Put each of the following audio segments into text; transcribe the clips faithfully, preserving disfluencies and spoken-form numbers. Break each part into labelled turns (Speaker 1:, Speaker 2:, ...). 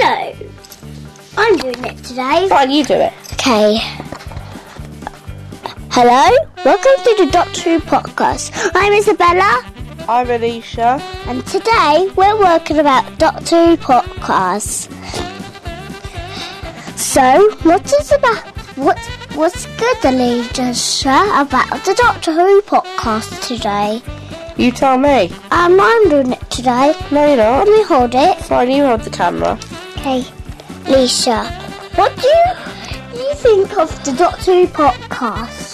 Speaker 1: Hello. I'm doing it today.
Speaker 2: Fine, you do it.
Speaker 1: Okay. Hello. Welcome to the Doctor Who podcast. I'm Isabella.
Speaker 2: I'm Alicia.
Speaker 1: And today we're working about Doctor Who podcast. So, what is about what what's good, Alicia, about the Doctor Who podcast today?
Speaker 2: You tell me.
Speaker 1: Um, I'm doing it today.
Speaker 2: No, you're not.
Speaker 1: Let me hold it.
Speaker 2: Fine, you hold the camera.
Speaker 1: Okay, Alicia, what do you, you think of the Doctor Who podcast?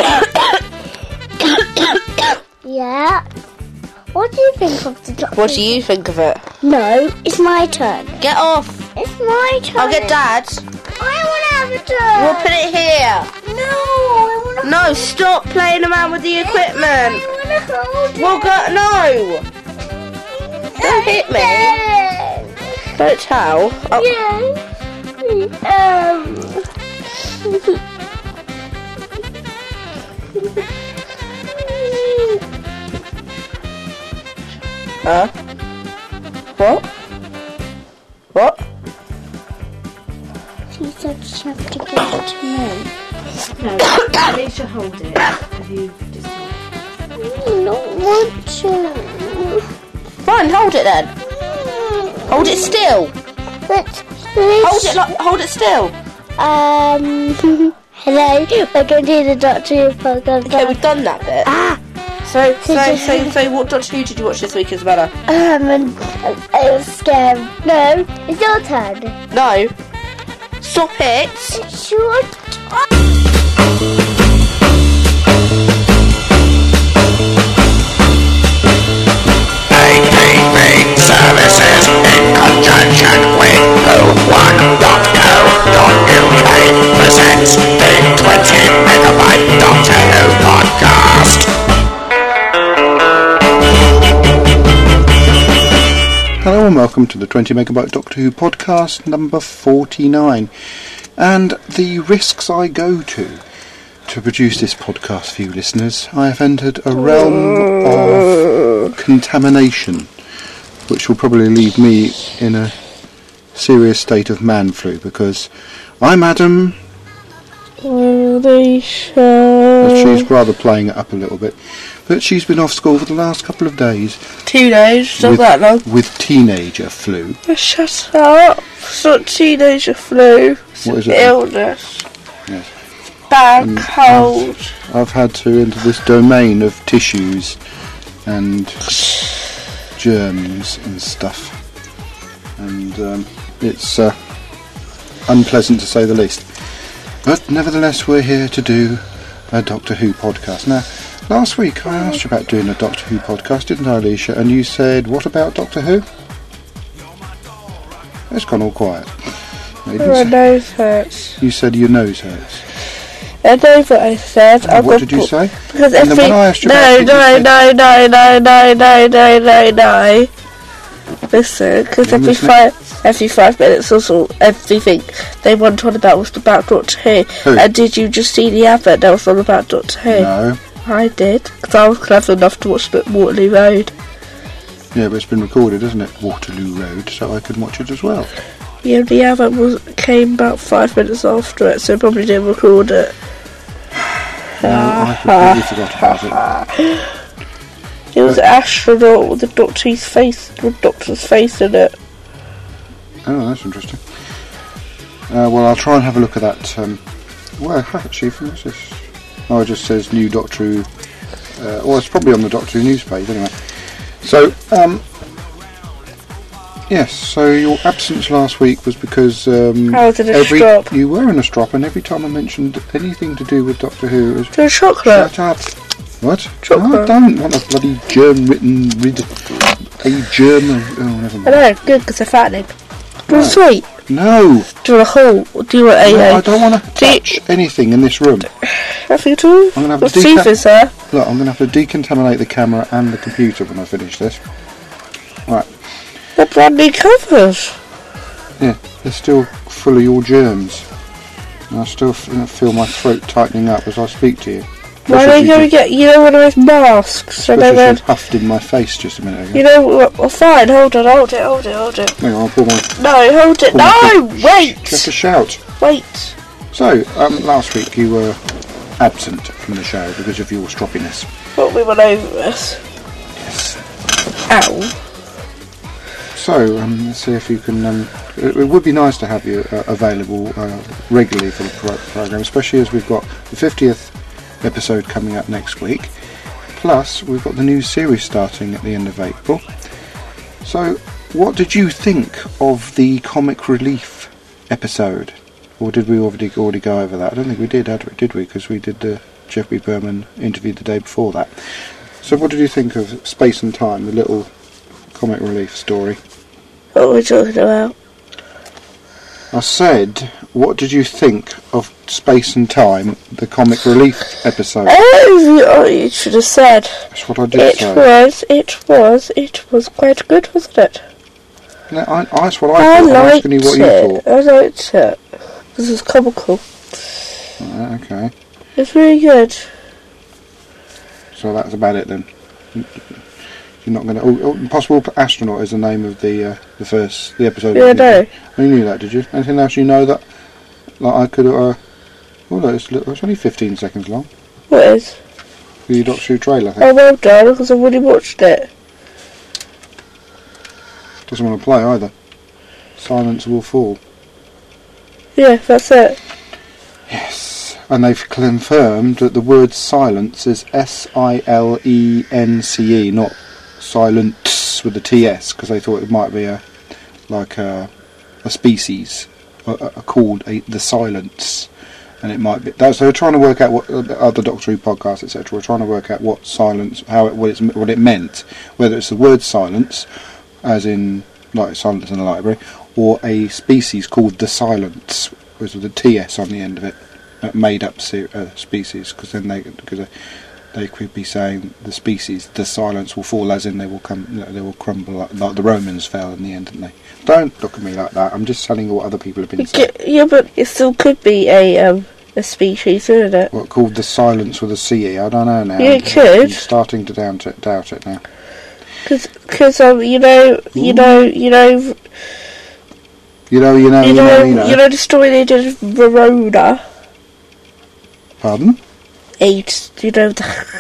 Speaker 1: Yeah. What do you think of the Doctor
Speaker 2: What do you think of it?
Speaker 1: No, it's my turn.
Speaker 2: Get off.
Speaker 1: It's my turn.
Speaker 2: I'll get Dad.
Speaker 1: I want to have a turn.
Speaker 2: We'll put it here.
Speaker 1: No, I want to.
Speaker 2: No, stop playing around with the equipment.
Speaker 1: I want to hold
Speaker 2: We'll
Speaker 1: it.
Speaker 2: go. No. Don't hit me. Don't tell. Oh.
Speaker 1: Yeah. Um.
Speaker 2: Huh? What? What?
Speaker 1: She said she have to give it to me.
Speaker 3: No, at least you hold it. Have you just
Speaker 1: I don't want to.
Speaker 2: Fine, hold it then. Hold it still.
Speaker 1: But
Speaker 2: Hold it. Like, hold it still.
Speaker 1: Um. Hello, we're going to do the Doctor Who podcast.
Speaker 2: Okay, we've done that bit.
Speaker 1: Ah.
Speaker 2: So, so,
Speaker 1: Did
Speaker 2: so,
Speaker 1: you-
Speaker 2: so, what Doctor Who did you watch this week, Isabella?
Speaker 1: Um. And I was scared. No, it's your turn.
Speaker 2: No. Stop it.
Speaker 1: It's your
Speaker 4: A T V services in conjunction with who one dot co dot U K presents the twenty megabyte Doctor Who podcast.
Speaker 5: Hello and welcome to the twenty megabyte Doctor Who podcast number forty-nine, and the risks I go to to produce this podcast for you listeners. I have entered a realm of contamination which will probably leave me in a serious state of man flu, because I'm Adam.
Speaker 2: Alicia.
Speaker 5: She's rather playing it up a little bit, but she's been off school for the last couple of days
Speaker 2: Two days, not
Speaker 5: with,
Speaker 2: that long.
Speaker 5: with teenager flu.
Speaker 2: Shut up. It's not teenager flu. It's
Speaker 5: What is
Speaker 2: an
Speaker 5: it?
Speaker 2: illness.
Speaker 5: Yes.
Speaker 2: Bad
Speaker 5: And
Speaker 2: cold.
Speaker 5: I've had to enter this domain of tissues and germs and stuff, and um, it's uh, unpleasant to say the least. But nevertheless, we're here to do a Doctor Who podcast. Now, last week I asked you about doing a Doctor Who podcast, didn't I, Alicia? And you said, what about Doctor Who? It's gone all quiet. You, didn't
Speaker 2: My
Speaker 5: say-
Speaker 2: nose hurts.
Speaker 5: you said your nose hurts.
Speaker 2: I know what I said.
Speaker 5: And
Speaker 2: I've
Speaker 5: what
Speaker 2: got
Speaker 5: did you
Speaker 2: put-
Speaker 5: say?
Speaker 2: Because
Speaker 5: And then
Speaker 2: every
Speaker 5: when I asked you
Speaker 2: no,
Speaker 5: about it, you
Speaker 2: no,
Speaker 5: said-
Speaker 2: no, no, no, no, no, no, no, no. Listen, because
Speaker 5: I'm
Speaker 2: every
Speaker 5: listening.
Speaker 2: five, every five minutes or so, everything they want on about was about Doctor Who.
Speaker 5: Who?
Speaker 2: And did you just see the advert that was on about Doctor Who?
Speaker 5: No.
Speaker 2: I did, because I was clever enough to watch it at Waterloo Road.
Speaker 5: Yeah, but it's been recorded, isn't it? Waterloo Road, so I can watch it as well.
Speaker 2: Yeah, the advert was came about five minutes after it, so I probably didn't record it.
Speaker 5: No, I completely forgot about it.
Speaker 2: It was an astronaut with the Doctor's face, with Doctor's face in it.
Speaker 5: Oh, that's interesting. Uh, well, I'll try and have a look at that. Um, well, actually, what's this? Oh, it just says new Doctor Who. Uh, well, it's probably on the Doctor Who news page anyway. So, um, yes. So your absence last week was because um,
Speaker 2: I was in a
Speaker 5: every
Speaker 2: strop.
Speaker 5: you were in a strop, and every time I mentioned anything to do with Doctor Who, it was
Speaker 2: To a chocolate.
Speaker 5: shut up. What?
Speaker 2: Chocolate.
Speaker 5: No, I don't want a bloody germ-ridden, rid, a germ. Of, oh, never
Speaker 2: I
Speaker 5: mind.
Speaker 2: know, good, because they're fattening. Do you want
Speaker 5: Right.
Speaker 2: sweet?
Speaker 5: No.
Speaker 2: Do you want a whole? Or do you want a...
Speaker 5: No,
Speaker 2: uh,
Speaker 5: I don't want to
Speaker 2: do you-
Speaker 5: touch anything in this room.
Speaker 2: Nothing at all?
Speaker 5: I'm gonna have
Speaker 2: What's
Speaker 5: a deca-
Speaker 2: teeth is there?
Speaker 5: Look, I'm going to have to decontaminate the camera and the computer when I finish this. Right.
Speaker 2: They're brand new covers.
Speaker 5: Yeah, they're still full of your germs. And I still f- feel my throat tightening up as I speak to you.
Speaker 2: Why
Speaker 5: What
Speaker 2: are
Speaker 5: should
Speaker 2: you going to
Speaker 5: you
Speaker 2: get, you know, one of those masks? And
Speaker 5: Especially
Speaker 2: then,
Speaker 5: she huffed in my face just a minute ago.
Speaker 2: you know, well, well, fine, hold it, hold it, hold it, hold it.
Speaker 5: Hang on, I'll pull my...
Speaker 2: No, hold it,
Speaker 5: pull my
Speaker 2: no,
Speaker 5: You have to
Speaker 2: wait,
Speaker 5: shout.
Speaker 2: wait.
Speaker 5: So, um, last week you were absent from the show because of your stroppiness.
Speaker 2: What, we went over us?
Speaker 5: Yes.
Speaker 2: Ow.
Speaker 5: So, um, let's see if you can... Um, it, it would be nice to have you uh, available uh, regularly for the pro- programme, especially as we've got the fiftieth episode coming up next week. Plus, we've got the new series starting at the end of April. So, what did you think of the Comic Relief episode? Or did we already already go over that? I don't think we did, did we? Because we did the Jeffrey Berman interview the day before that. So, what did you think of Space and Time, the little Comic Relief story?
Speaker 2: What are we talking about?
Speaker 5: I said, what did you think of Space and Time, the Comic Relief episode?
Speaker 2: Oh, you, oh, you should have said.
Speaker 5: That's what I did
Speaker 2: It
Speaker 5: say.
Speaker 2: was, it was, it was quite good, wasn't it?
Speaker 5: No, I, that's what I,
Speaker 2: I
Speaker 5: thought. I'm
Speaker 2: liked
Speaker 5: asking you what you
Speaker 2: it.
Speaker 5: thought.
Speaker 2: I liked it. This is comical.
Speaker 5: Right, okay.
Speaker 2: It's really good.
Speaker 5: So that's about it then. You're not going to... Oh, oh, Impossible Astronaut is the name of the uh, the first the episode.
Speaker 2: Yeah, I know.
Speaker 5: You knew that, did you? Anything else you know that? Like I could... Uh, oh no, it's, li- it's only fifteen seconds long.
Speaker 2: What is?
Speaker 5: The Doctor Who trailer, I think.
Speaker 2: Oh, well done, because I've already watched it.
Speaker 5: Doesn't want to play either. Silence Will Fall.
Speaker 2: Yeah, that's it.
Speaker 5: Yes. And they've confirmed that the word silence is S I L E N C E, not silence with a T S, because they thought it might be a like a, a species a, a, called a, the silence, and it might be. That's, so they're trying to work out what other Doctor Who podcasts, et cetera. We're trying to work out what silence, how it, what it's what it meant, whether it's the word silence, as in like silence in the library, or a species called the silence, with the T S on the end of it, uh, made up se- uh, species, because then they because they, they could be saying the species, the silence will fall, as in they will come, you know, they will crumble like, like the Romans fell in the end, didn't they? Don't look at me like that. I'm just telling you what other people have been saying.
Speaker 2: Yeah, but it still could be a um a species, isn't it?
Speaker 5: What called the silence with a C E? I don't know now.
Speaker 2: Yeah, it could.
Speaker 5: I'm starting to doubt it, doubt it now.
Speaker 2: Because um, you know, you know, you know,
Speaker 5: You know, you know,
Speaker 2: you
Speaker 5: you know,
Speaker 2: know,
Speaker 5: you know.
Speaker 2: you know the story they did of Verona.
Speaker 5: Pardon?
Speaker 2: Eight, you know the.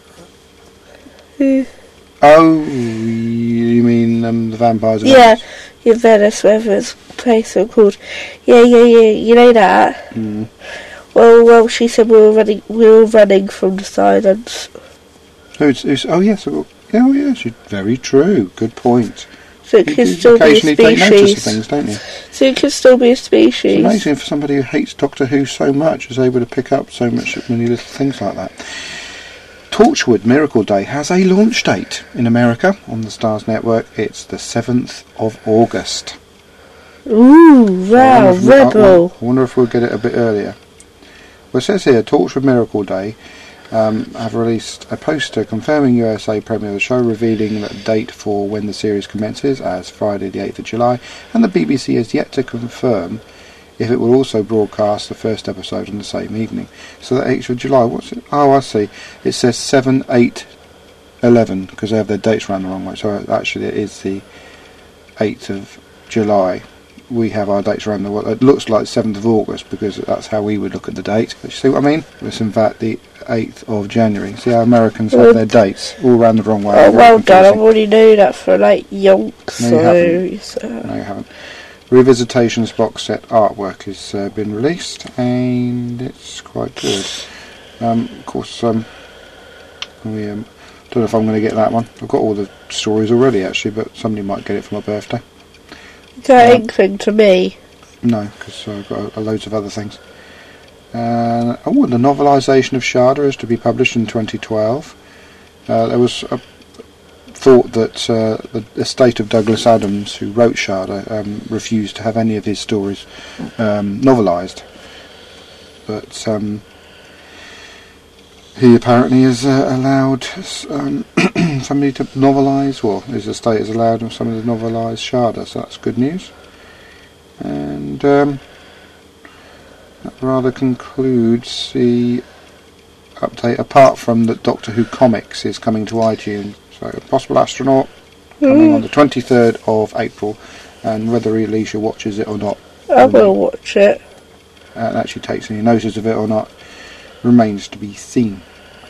Speaker 5: Oh, you mean um, the vampires? of
Speaker 2: Yeah,
Speaker 5: Venice?
Speaker 2: in Venice, whatever it's place so called. Yeah, yeah, yeah. You know that.
Speaker 5: Mm.
Speaker 2: Well, well, she said we were running, we were running from the silence.
Speaker 5: Who's, who's, oh yes, oh oh, yes, you- very true. Good point.
Speaker 2: So it
Speaker 5: You
Speaker 2: could
Speaker 5: do
Speaker 2: still be a
Speaker 5: occasionally take notice of
Speaker 2: species.
Speaker 5: things, don't you?
Speaker 2: So it could still be a
Speaker 5: It's
Speaker 2: species.
Speaker 5: amazing for somebody who hates Doctor Who so much is able to pick up so much many little things like that. Torchwood Miracle Day has a launch date in America on the Stars Network. It's the seventh of August.
Speaker 2: Ooh,
Speaker 5: I
Speaker 2: wow,
Speaker 5: wonder if we- I-
Speaker 2: rebel.
Speaker 5: I wonder if we'll get it a bit earlier. Well, it says here, Torchwood Miracle Day um, have released a poster confirming U S A premiere of the show, revealing the date for when the series commences as Friday the eighth of July, and the B B C has yet to confirm if it will also broadcast the first episode on the same evening. So the eighth of July, what's it? Oh, I see. It says seven, eight, eleven, because they have their dates round the wrong way. So actually it is the eighth of July. We have our dates around the world. It looks like seventh of August because that's how we would look at the date. You see what I mean? It's in fact the eighth of January. See how Americans have their dates all round the wrong way.
Speaker 2: Oh,
Speaker 5: Very
Speaker 2: well done. I've
Speaker 5: confusing.
Speaker 2: already knew that for like yonks.
Speaker 5: No, you
Speaker 2: so,
Speaker 5: haven't.
Speaker 2: so.
Speaker 5: No, you haven't. Revisitations box set artwork has uh, been released and it's quite good. Um, of course, um, we um, don't know if I'm going to get that one. I've got all the stories already actually, but somebody might get it for my birthday.
Speaker 2: That
Speaker 5: Yeah.
Speaker 2: inkling to me.
Speaker 5: No, because I've got a, a loads of other things. Uh, oh, the novelisation of Sharda is to be published in twenty twelve. Uh, there was a thought that uh, the estate of Douglas Adams, who wrote Sharda, um, refused to have any of his stories um, novelised. But um, he apparently has uh, allowed um, somebody to novelise, well, his estate has allowed him somebody to novelise Sharda, so that's good news. And um, that rather concludes the update, apart from that Doctor Who Comics is coming to iTunes. So, Impossible Astronaut coming
Speaker 2: Mm.
Speaker 5: on the twenty-third of April, and whether Alicia watches it or not,
Speaker 2: I will watch it.
Speaker 5: and actually takes any notice of it or not, remains to be seen.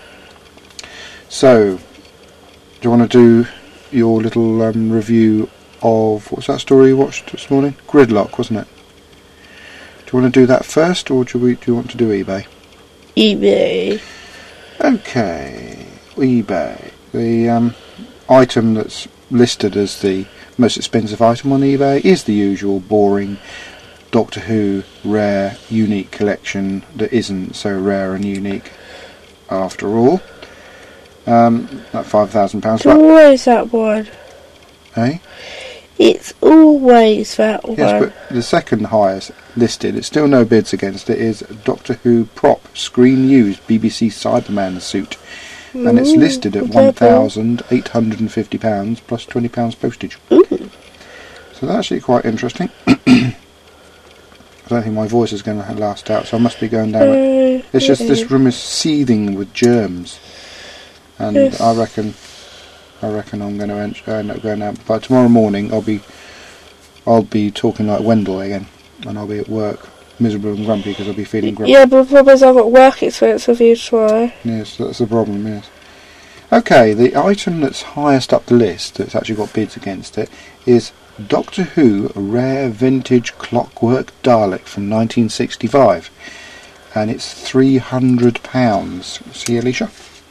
Speaker 5: So, do you want to do your little um, review of, what's that story you watched this morning? Gridlock, wasn't it? Do you want to do that first, or do, we, do you want to do eBay?
Speaker 2: eBay.
Speaker 5: Okay, eBay. The um, item that's listed as the most expensive item on eBay is the usual boring Doctor Who rare unique collection that isn't so rare and unique after all. Um, that five thousand pounds.
Speaker 2: It's always that one.
Speaker 5: Eh?
Speaker 2: It's always that one.
Speaker 5: Yes, but the second highest listed, it's still no bids against it, is Doctor Who prop screen used B B C Cyberman suit. And it's
Speaker 2: Ooh,
Speaker 5: listed at
Speaker 2: what's
Speaker 5: one
Speaker 2: that for?
Speaker 5: thousand eight hundred and fifty pounds plus twenty pounds postage.
Speaker 2: Ooh.
Speaker 5: So that's actually quite interesting. I don't think my voice is going to last out, so I must be going down.
Speaker 2: Uh,
Speaker 5: It's just
Speaker 2: yeah.
Speaker 5: this room is seething with germs, and
Speaker 2: Yes.
Speaker 5: I reckon, I reckon I'm going to end, end up going out. By tomorrow morning, I'll be, I'll be talking like Wendell again, and I'll be at work miserable and grumpy because I'll be feeling grumpy.
Speaker 2: Yeah, but the problem is I've got work experience with you tomorrow.
Speaker 5: Yes, that's the problem, yes. Okay, the item that's highest up the list, that's actually got bids against it, is Doctor Who Rare Vintage Clockwork Dalek from nineteen sixty-five. And it's three hundred pounds. See, Alicia?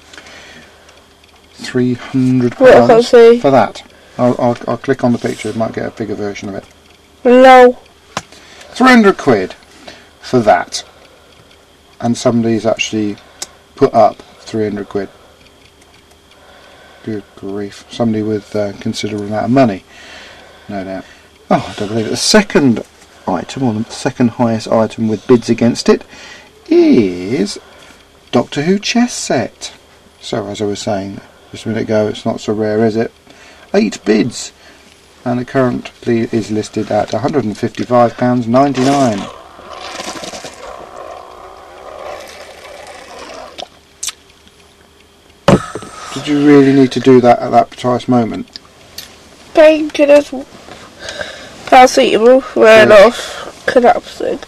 Speaker 5: three hundred
Speaker 2: What, I can't
Speaker 5: pounds
Speaker 2: see.
Speaker 5: for that. I'll, I'll, I'll click on the picture, might get a bigger version of it.
Speaker 2: Lol.
Speaker 5: three hundred quid for that. And somebody's actually put up three hundred quid. Good grief. Somebody with uh, considerable amount of money, no doubt. Oh, I don't believe it. The second item, or the second highest item with bids against it, is Doctor Who chess set. So, as I was saying just a minute ago, it's not so rare, is it? Eight bids. And it currently is listed at one hundred and fifty-five pounds ninety-nine. Did you really need to do that at that precise moment?
Speaker 2: Painkillers. Paracetamol wearing
Speaker 5: Yeah.
Speaker 2: off. Collapsing.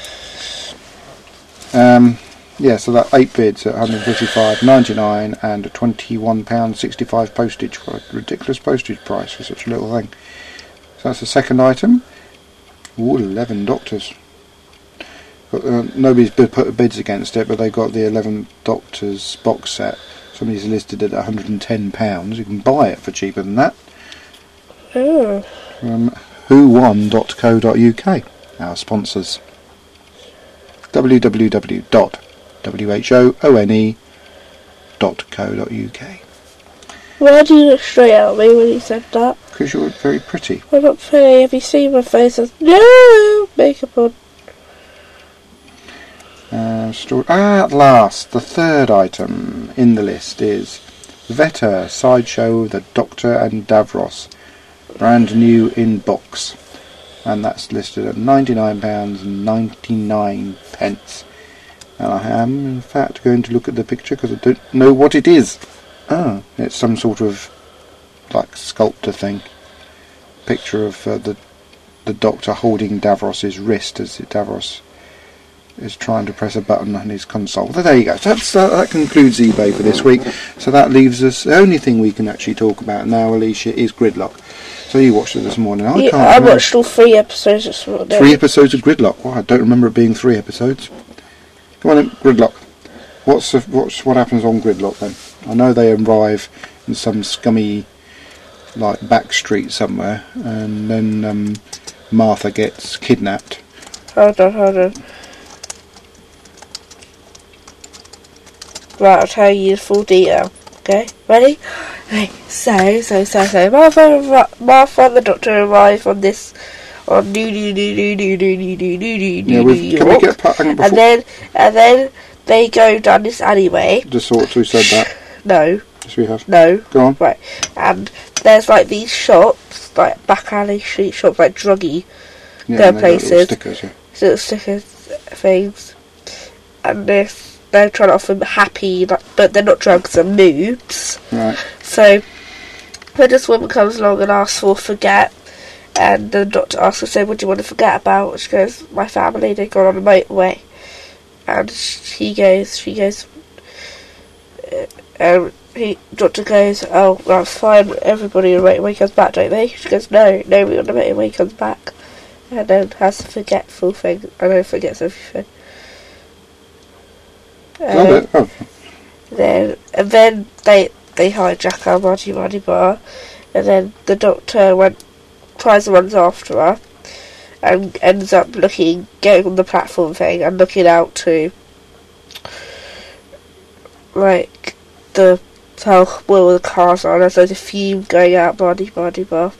Speaker 5: Um, yeah, so that eight bids at one hundred and fifty-five ninety-nine and twenty-one pounds sixty-five postage. What a ridiculous postage price for such a little thing. So that's the second item. Ooh, eleven Doctors. Got, uh, nobody's bid, put bids against it, but they got the eleven Doctors box set. Somebody's listed at one hundred and ten pounds. You can buy it for cheaper than that.
Speaker 2: Oh.
Speaker 5: From who won dot co dot U K, our sponsors. w w w dot whone dot co dot U K.
Speaker 2: Why did you look straight at me when you said that?
Speaker 5: Because you're very pretty.
Speaker 2: I'm not pretty. Have you seen my face? There's no makeup on.
Speaker 5: Uh, story. Ah, at last, the third item in the list is Veta Sideshow of the Doctor and Davros, brand new in box, and that's listed at ninety-nine pounds ninety-nine. And I am, in fact, going to look at the picture because I don't know what it is. Ah, it's some sort of like sculptor thing. Picture of uh, the the Doctor holding Davros's wrist as Davros is trying to press a button on his console. But there you go. So that's, uh, that concludes eBay for this week. So that leaves us, the only thing we can actually talk about now, Alicia, is Gridlock. So you watched it this morning. I
Speaker 2: Yeah,
Speaker 5: can't
Speaker 2: I
Speaker 5: remember.
Speaker 2: watched all three episodes this morning.
Speaker 5: Three episodes of Gridlock. Well, I don't remember it being three episodes. Come on then, Gridlock. What's, the, what's what happens on Gridlock then? I know they arrive in some scummy, like, back street somewhere, and then um, Martha gets kidnapped.
Speaker 2: Hold on, hold on. Right, I'll tell you the full detail. Okay, ready? Right, so, so, so, so, Martha, Martha and the Doctor arrive on this, on New, New, New, New, New, New, New, New, New, New,
Speaker 5: Yeah,
Speaker 2: New
Speaker 5: we've, can we
Speaker 2: York.
Speaker 5: get a part hang on, before,
Speaker 2: And then, and then they go down this alleyway.
Speaker 5: just thought who said that?
Speaker 2: No,
Speaker 5: Yes, we have.
Speaker 2: no.
Speaker 5: Go on.
Speaker 2: Right, and there's like these shops, like back alley street shops, like druggy
Speaker 5: Yeah,
Speaker 2: Their
Speaker 5: and they've got little
Speaker 2: places.
Speaker 5: stickers, yeah.
Speaker 2: little sticker things, and this they're trying to offer him happy, like, but they're not drugs, they're moods.
Speaker 5: Right.
Speaker 2: So when this woman comes along and asks for forget, and the doctor asks her, so what do you want to forget about? She goes, my family, they've gone on a motorway. And he goes, she goes, uh, um, he, doctor goes, oh, that's fine, everybody on the motorway comes back, don't they? She goes, no, nobody on the motorway comes back. And then has a forgetful thing, and then forgets everything.
Speaker 5: Love
Speaker 2: Um,
Speaker 5: it. Oh,
Speaker 2: then, and then they, they hijack our Muddy Muddy Bar, and then the doctor went, tries to run after her, and ends up looking, getting on the platform thing, and looking out to, like, the, how well the cars are, and there's loads of fume going out Muddy Muddy Bar.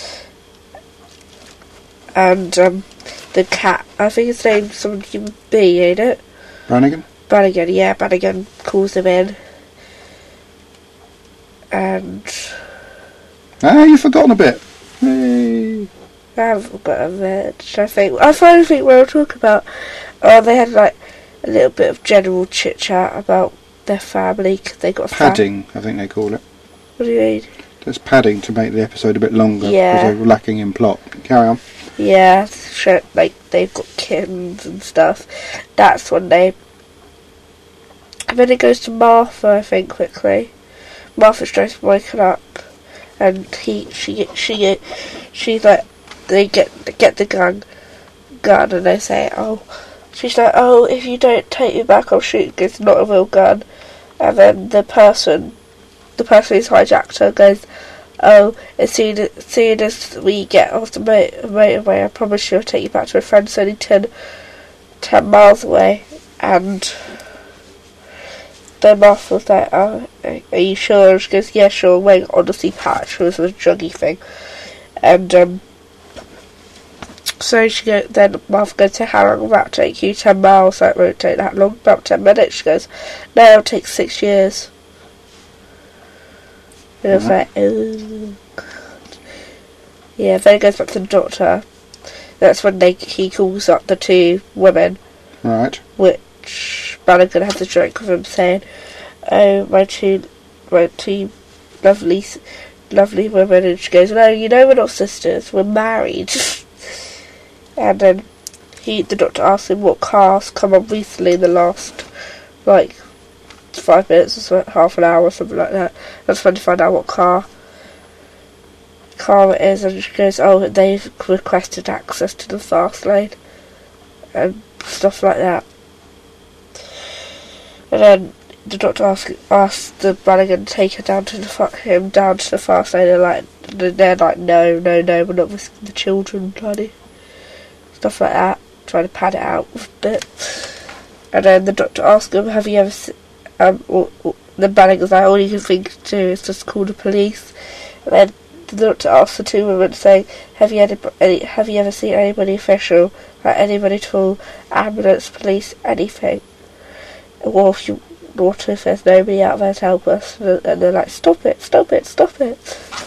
Speaker 2: And, um, the cat, I think his name's something B, ain't it?
Speaker 5: Brannigan?
Speaker 2: Brannigan, yeah, Brannigan calls him in. And
Speaker 5: Ah, you've forgotten a bit. Hey.
Speaker 2: I haven't got a bit, I think. I finally think we'll talk about, oh, they had like a little bit of general chit chat about their family, because they got a fam-
Speaker 5: Padding, I think they call it.
Speaker 2: What do you mean?
Speaker 5: There's padding to make the episode a bit longer,
Speaker 2: Yeah.
Speaker 5: because they were lacking in plot. Carry on.
Speaker 2: Yeah, sure, like they've got kittens and stuff. That's when they. And then it goes to Martha, I think, quickly. Martha's just woken up, and he, she, she, she's like, they get get the gun, gun, and they say, oh, she's like, oh, if you don't take it back, I'll shoot. It's not a real gun. And then the person, the person who's hijacked her goes, oh, as soon as, as soon as we get off the motor- motorway, I promise you I'll take you back to a friend that's only ten, ten miles away. And then Martha was like, oh, are you sure? And she goes, yeah, sure, wearing Odyssey patch, was a druggy thing. And, um, so she goes, then Martha goes, so how long will that take you? ten miles, that won't take that long, about ten minutes. She goes, no, it'll take six years. And I was like, oh, God. Yeah, then it goes back to the doctor. That's when they he calls up the two women,
Speaker 5: Right.
Speaker 2: which Brannigan has a drink with him, saying, oh, my two, my two lovely, lovely women. And she goes, no, you know we're not sisters, we're married. And then he, the doctor asks him what cars come on recently in the last, like, five minutes or so, half an hour or something like that. That's when to find out what car car it is, and she goes, oh, they've requested access to the fast lane and stuff like that. And then the doctor asks asks the Brannigan to take her down to the fa- him down to the fast lane, and like they're like, no, no, no, we're not risking the children, bloody stuff like that, trying to pad it out a bit. And then the doctor asks him, have you ever se- um, or, or the Brannigan's like, all you can think to do is just call the police. And then the doctor asks the two women, saying, have you had any, have you ever seen anybody official, like anybody at all, ambulance, police, anything? Or if you, what if there's nobody out there to help us? And they're like, stop it, stop it, stop it.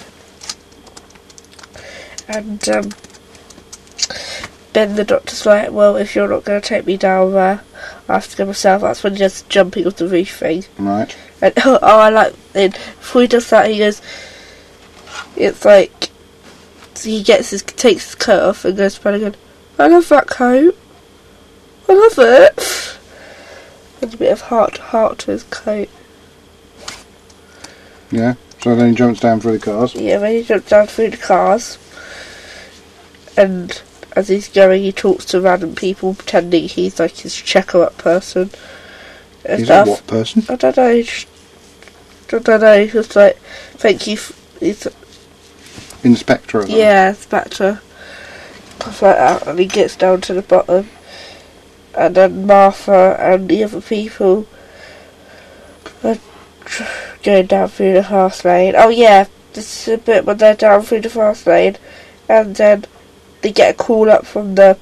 Speaker 2: And um, then the doctor's like, well, if you're not going to take me down there, I have to go myself. That's when he's just jumping off the roof thing.
Speaker 5: Right.
Speaker 2: And oh, I like, and before he does that, he goes, it's like, so he gets his, takes his coat off and goes to Brannigan, I love that coat. I love it. And a bit of heart to heart to his coat.
Speaker 5: Yeah. So then he jumps down through the cars.
Speaker 2: Yeah, when he jumps down through the cars, and as he's going, he talks to random people, pretending he's like his checker-up person. And
Speaker 5: He's
Speaker 2: stuff.
Speaker 5: a what person?
Speaker 2: I don't know. Just, I don't know. He was like, thank you. F- he's,
Speaker 5: Inspector. Of them.
Speaker 2: yeah, Spectre. Stuff like that. And he gets down to the bottom. And then Martha and the other people are tr- going down through the fast lane. Oh yeah, this is a bit when they're down through the fast lane, and then they get a call up from the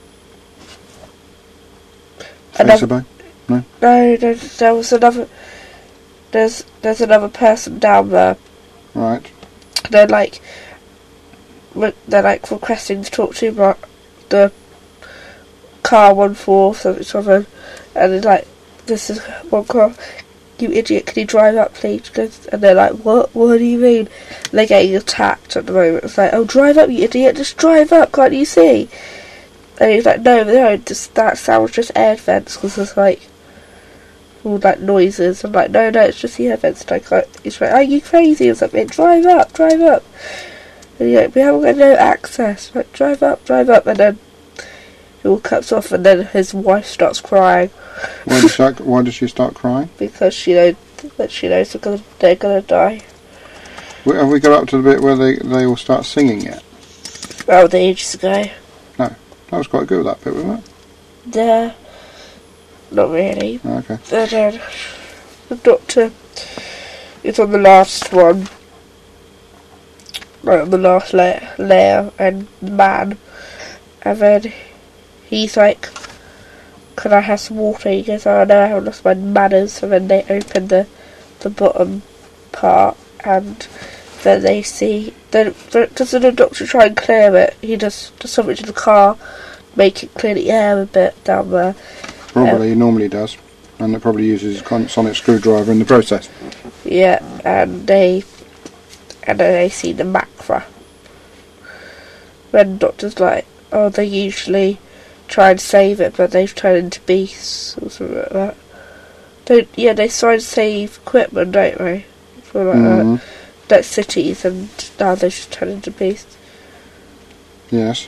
Speaker 5: Facer Bay? No.
Speaker 2: no, there's, there was another. There's there's another person down there.
Speaker 5: Right.
Speaker 2: They're like, re- they're like requesting to talk to Mar- the car one four something something, and it's like this is one car. You idiot, can you drive up please? Goes, and they're like, what? What do you mean? And they're getting attacked at the moment. It's like, oh, drive up, you idiot, just drive up, can't you see? And he's like, no, no, just, that sound's just air vents, because there's like, all like noises. I'm like, no, no, it's just the air vents. And I can't, he's like, are you crazy or something? Drive up, drive up. And he's like, we haven't got no access. I'm like, drive up, drive up. And then it all cuts off, and then his wife starts crying.
Speaker 5: Why does, that, why does she start crying?
Speaker 2: Because she knows that she knows they're gonna, they're gonna die.
Speaker 5: Wait, have we got up to the bit where they, they all start singing yet?
Speaker 2: Oh, the ages ago.
Speaker 5: No. That was quite good, that bit, wasn't it?
Speaker 2: Yeah. Not really.
Speaker 5: Oh, okay.
Speaker 2: And then the doctor is on the last one. Right, on the last layer, layer and the man. And then he's like, can I have some water? He goes, oh no, I haven't lost my manners. And then they open the, the bottom part, and then they see, then doesn't the doctor try and clear it? He just does something to the car, make it clear the air a bit down there.
Speaker 5: Probably,
Speaker 2: um,
Speaker 5: he normally does. And it probably uses his sonic screwdriver in the process.
Speaker 2: Yeah, and they, and then they see the macra. When the doctor's like, oh, they usually try and save it, but they've turned into beasts or something like that. Don't, yeah, they try and save equipment, don't they? Something like
Speaker 5: Mm.
Speaker 2: that. Like cities, and now they just turn into beasts.
Speaker 5: Yes.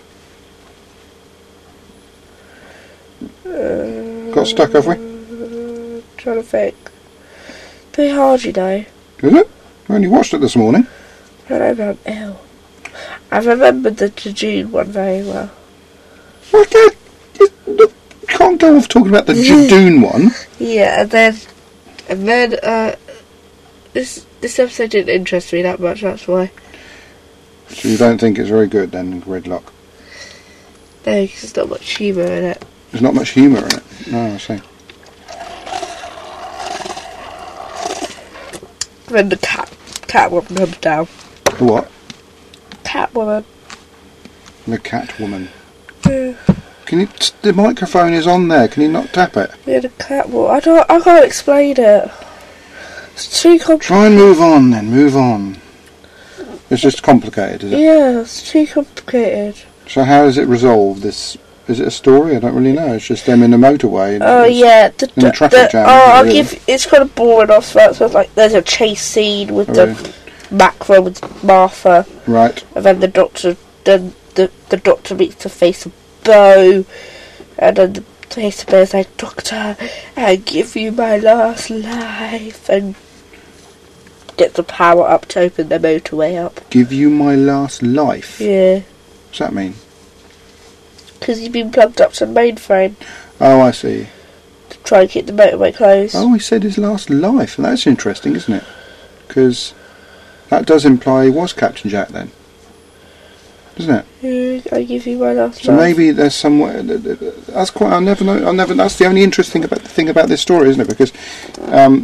Speaker 2: Uh,
Speaker 5: Got stuck, have we?
Speaker 2: Uh, trying to think. Pretty hard, you know.
Speaker 5: Is it? I only watched it this morning.
Speaker 2: I don't know, I'm ill. I remembered the Jejune one very well.
Speaker 5: Well, that, you, you can't go off talking about the Jadoon one.
Speaker 2: Yeah, and then, and then, uh, this this episode didn't interest me that much, that's why.
Speaker 5: So you don't think it's very good then, Gridlock?
Speaker 2: No, because there's not much humour in it.
Speaker 5: There's not much humour in it. No, I see.
Speaker 2: Then the cat, Catwoman comes down.
Speaker 5: The what?
Speaker 2: Catwoman.
Speaker 5: The Catwoman.
Speaker 2: Yeah,
Speaker 5: Can you? The microphone is on there. Can you not tap it?
Speaker 2: yeah, the Catwoman. I don't, I can't explain it. It's too complicated.
Speaker 5: Try and move on then. Move on. It's just complicated, is it?
Speaker 2: Yeah, it's too complicated.
Speaker 5: So how is it resolved? This is it a story? I don't really know. It's just them in the motorway. and
Speaker 2: Oh
Speaker 5: it's
Speaker 2: yeah, the,
Speaker 5: in a
Speaker 2: the,
Speaker 5: traffic
Speaker 2: the,
Speaker 5: jam.
Speaker 2: oh, I'll
Speaker 5: really.
Speaker 2: give. It's kind of boring off that. So it's like there's a chase scene with
Speaker 5: Oh,
Speaker 2: the
Speaker 5: really?
Speaker 2: macro with Martha,
Speaker 5: Right.
Speaker 2: and then the doctor, then the the doctor meets the face of Bo, and then the face of Bo's like, Doctor, I give you my last life, and get the power up to open the motorway up.
Speaker 5: Give you my last life.
Speaker 2: Yeah,
Speaker 5: What's that mean?
Speaker 2: because he's been plugged up to the mainframe
Speaker 5: Oh, I see.
Speaker 2: to try and keep the motorway closed.
Speaker 5: Oh, he said his last life. And that's interesting, isn't it? Because that does imply he was Captain Jack then, doesn't it?
Speaker 2: Yeah, I give you my last
Speaker 5: So
Speaker 2: life.
Speaker 5: maybe there's somewhere. That's quite. I never know. I never. That's the only interesting about the thing about this story, isn't it? Because um,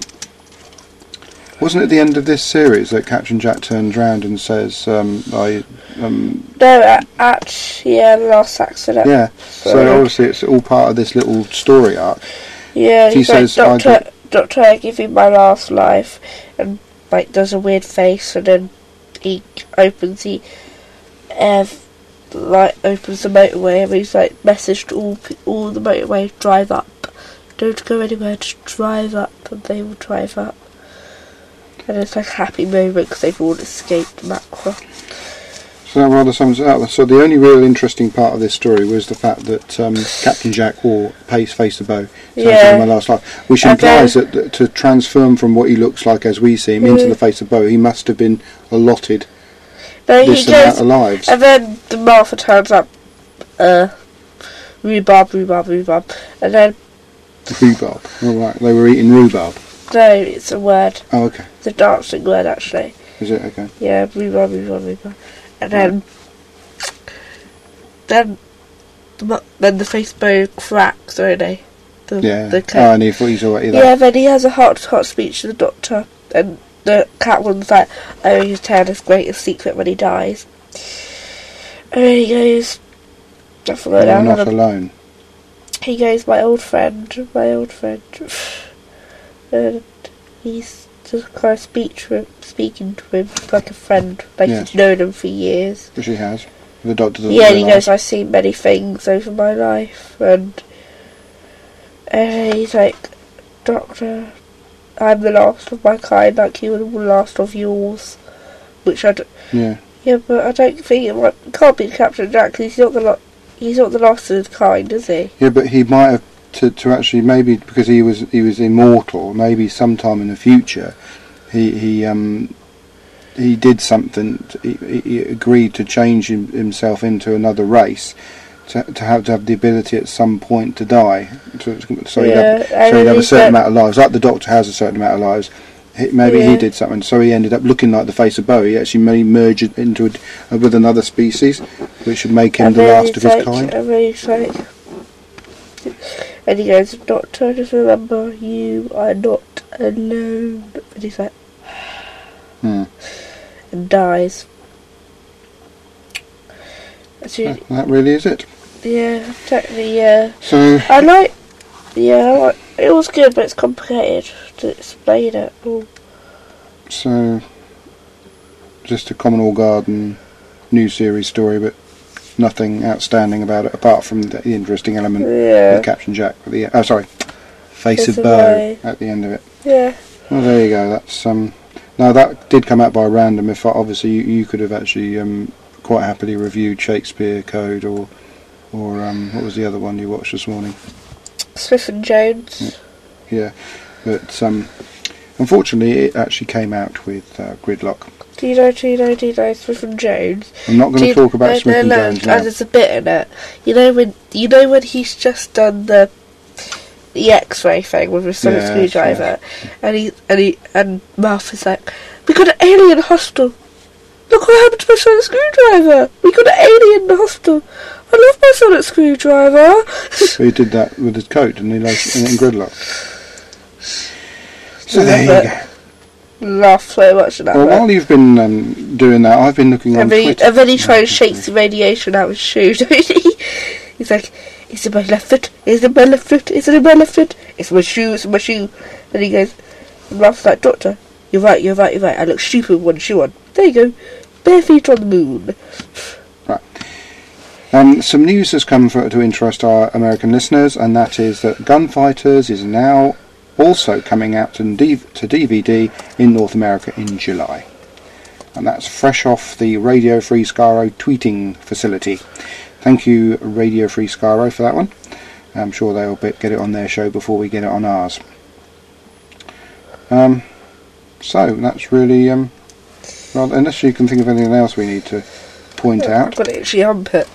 Speaker 5: wasn't it at the end of this series that Captain Jack turns round and says, um, "I." Um,
Speaker 2: No, at, at yeah, the last accident.
Speaker 5: yeah. So
Speaker 2: Sorry.
Speaker 5: obviously it's all part of this little story arc.
Speaker 2: Yeah,
Speaker 5: He
Speaker 2: he's like,
Speaker 5: says, I
Speaker 2: Doctor, Doctor, I give you my last life, and like does a weird face, and then he opens the air, like opens the motorway, and he's like messaged all pe- all the motorway, drive up, don't go anywhere, just drive up, and they will drive up, and it's like a happy moment because they've all escaped Macra.
Speaker 5: So that rather sums it up. So the only real interesting part of this story was the fact that um, Captain Jack wore Pace Face the Bow. So
Speaker 2: Yeah.
Speaker 5: my last life, which
Speaker 2: And
Speaker 5: implies
Speaker 2: then-
Speaker 5: that, that to transform from what he looks like as we see him into
Speaker 2: Mm.
Speaker 5: the Face of Bow, he must have been allotted
Speaker 2: Then
Speaker 5: this
Speaker 2: he
Speaker 5: amount
Speaker 2: goes,
Speaker 5: of lives.
Speaker 2: and then the Martha turns up, uh, rhubarb, rhubarb, rhubarb, and then
Speaker 5: Rhubarb. All right, they were eating rhubarb.
Speaker 2: no, it's a word.
Speaker 5: Oh, okay.
Speaker 2: It's a dancing word, actually.
Speaker 5: Is it okay?
Speaker 2: Yeah, rhubarb, rhubarb, rhubarb. And then, then, the, mu- then the face bow cracks, don't they? The,
Speaker 5: Yeah.
Speaker 2: The
Speaker 5: Oh,
Speaker 2: cat.
Speaker 5: and he thought he's already
Speaker 2: yeah,
Speaker 5: there.
Speaker 2: then he has a heart-to-heart speech to the doctor, and the Catwoman's like, oh, he's telling his greatest secret when he dies. And then he goes, I forgot
Speaker 5: You're
Speaker 2: now.
Speaker 5: not alone.
Speaker 2: He goes, my old friend, my old friend. and he's just kind of speak to him, speaking to him like a friend, like
Speaker 5: Yes.
Speaker 2: he's known him for years.
Speaker 5: Which he has. The doctor doesn't
Speaker 2: Yeah, and he
Speaker 5: realise.
Speaker 2: goes, I've seen many things over my life, and, and he's like, Doctor, I'm the last of my kind, like you were the last of yours, which I don't,
Speaker 5: Yeah.
Speaker 2: yeah, but I don't think it, might, it can't be Captain Jack, 'cause he's not the lo- he's not the last of his kind, is he?
Speaker 5: Yeah, but he might have to, to actually maybe because he was he was immortal. Maybe sometime in the future, he he um he did something. He, he agreed to change him, himself into another race. To, to have to have the ability at some point to die, to, so he'd
Speaker 2: Yeah,
Speaker 5: have,
Speaker 2: and
Speaker 5: so he'd have a
Speaker 2: he's
Speaker 5: certain
Speaker 2: got-
Speaker 5: amount of lives. Like the Doctor has a certain amount of lives. He, maybe he
Speaker 2: Yeah.
Speaker 5: did something, so he ended up looking like the face of Bowie. He actually may merge it into a, with another species, which would make him
Speaker 2: And
Speaker 5: the
Speaker 2: then
Speaker 5: last
Speaker 2: he's
Speaker 5: of his
Speaker 2: like,
Speaker 5: kind.
Speaker 2: And then he's like, and he goes, Doctor, just remember, you are not alone. And he's like,
Speaker 5: Hmm.
Speaker 2: and dies. So,
Speaker 5: That, that really is it.
Speaker 2: yeah, technically, yeah.
Speaker 5: So
Speaker 2: I like, yeah, I like, it was good, but it's complicated to explain it all.
Speaker 5: So, just a Commonwealth Garden new series story, but nothing outstanding about it apart from the, the interesting element
Speaker 2: Yeah,
Speaker 5: with Captain Jack. At the oh, sorry, Face
Speaker 2: Face
Speaker 5: of
Speaker 2: of
Speaker 5: Bow
Speaker 2: Bow.
Speaker 5: at the end of it.
Speaker 2: yeah.
Speaker 5: Well, there you go. That's um. Now that did come out by random. If I, obviously you, you could have actually um quite happily reviewed Shakespeare Code or or um what was the other one you watched this morning?
Speaker 2: Smith and Jones.
Speaker 5: Yeah, but um. Unfortunately, it actually came out with uh, Gridlock.
Speaker 2: Do you know, do you know, do you know Smith and Jones?
Speaker 5: I'm not going
Speaker 2: Do
Speaker 5: to
Speaker 2: you-
Speaker 5: talk about
Speaker 2: no,
Speaker 5: Smith
Speaker 2: no,
Speaker 5: and
Speaker 2: no,
Speaker 5: Jones
Speaker 2: and
Speaker 5: now.
Speaker 2: there's a bit in it. You know when you know when he's just done the the X-ray thing with his sonic
Speaker 5: Yes,
Speaker 2: screwdriver, and he and he and Martha's like, "We got an alien in the hospital. Look what happened to my sonic screwdriver. We got an alien in the hospital. I love my sonic screwdriver."
Speaker 5: So he did that with his coat, and he like in Gridlock. So
Speaker 2: Love
Speaker 5: there you
Speaker 2: it.
Speaker 5: go.
Speaker 2: Laugh so much at that.
Speaker 5: Well,
Speaker 2: bit.
Speaker 5: while you've been um, doing that, I've been looking on
Speaker 2: And then, he,
Speaker 5: Twitter.
Speaker 2: and then he tries to shake the radiation out of his shoe, don't he? He's like, is it my left foot? Is it my left foot? Is it my left foot? It's my shoe, it's my shoe. And he goes, and laughs like, Doctor, you're right, you're right, you're right. I look stupid with one shoe on. There you go. Bare feet on the moon.
Speaker 5: Um, some news has come for, to interest our American listeners, and that is that Gunfighters is now also coming out to, D- to D V D in North America in July. And that's fresh off the Radio Free Scaro tweeting facility. Thank you, Radio Free Scaro, for that one. I'm sure they'll be- get it on their show before we get it on ours. Um, so, that's really... Um, well, unless you can think of anything else we need to point
Speaker 2: I've
Speaker 5: out,
Speaker 2: got it itchy armpit.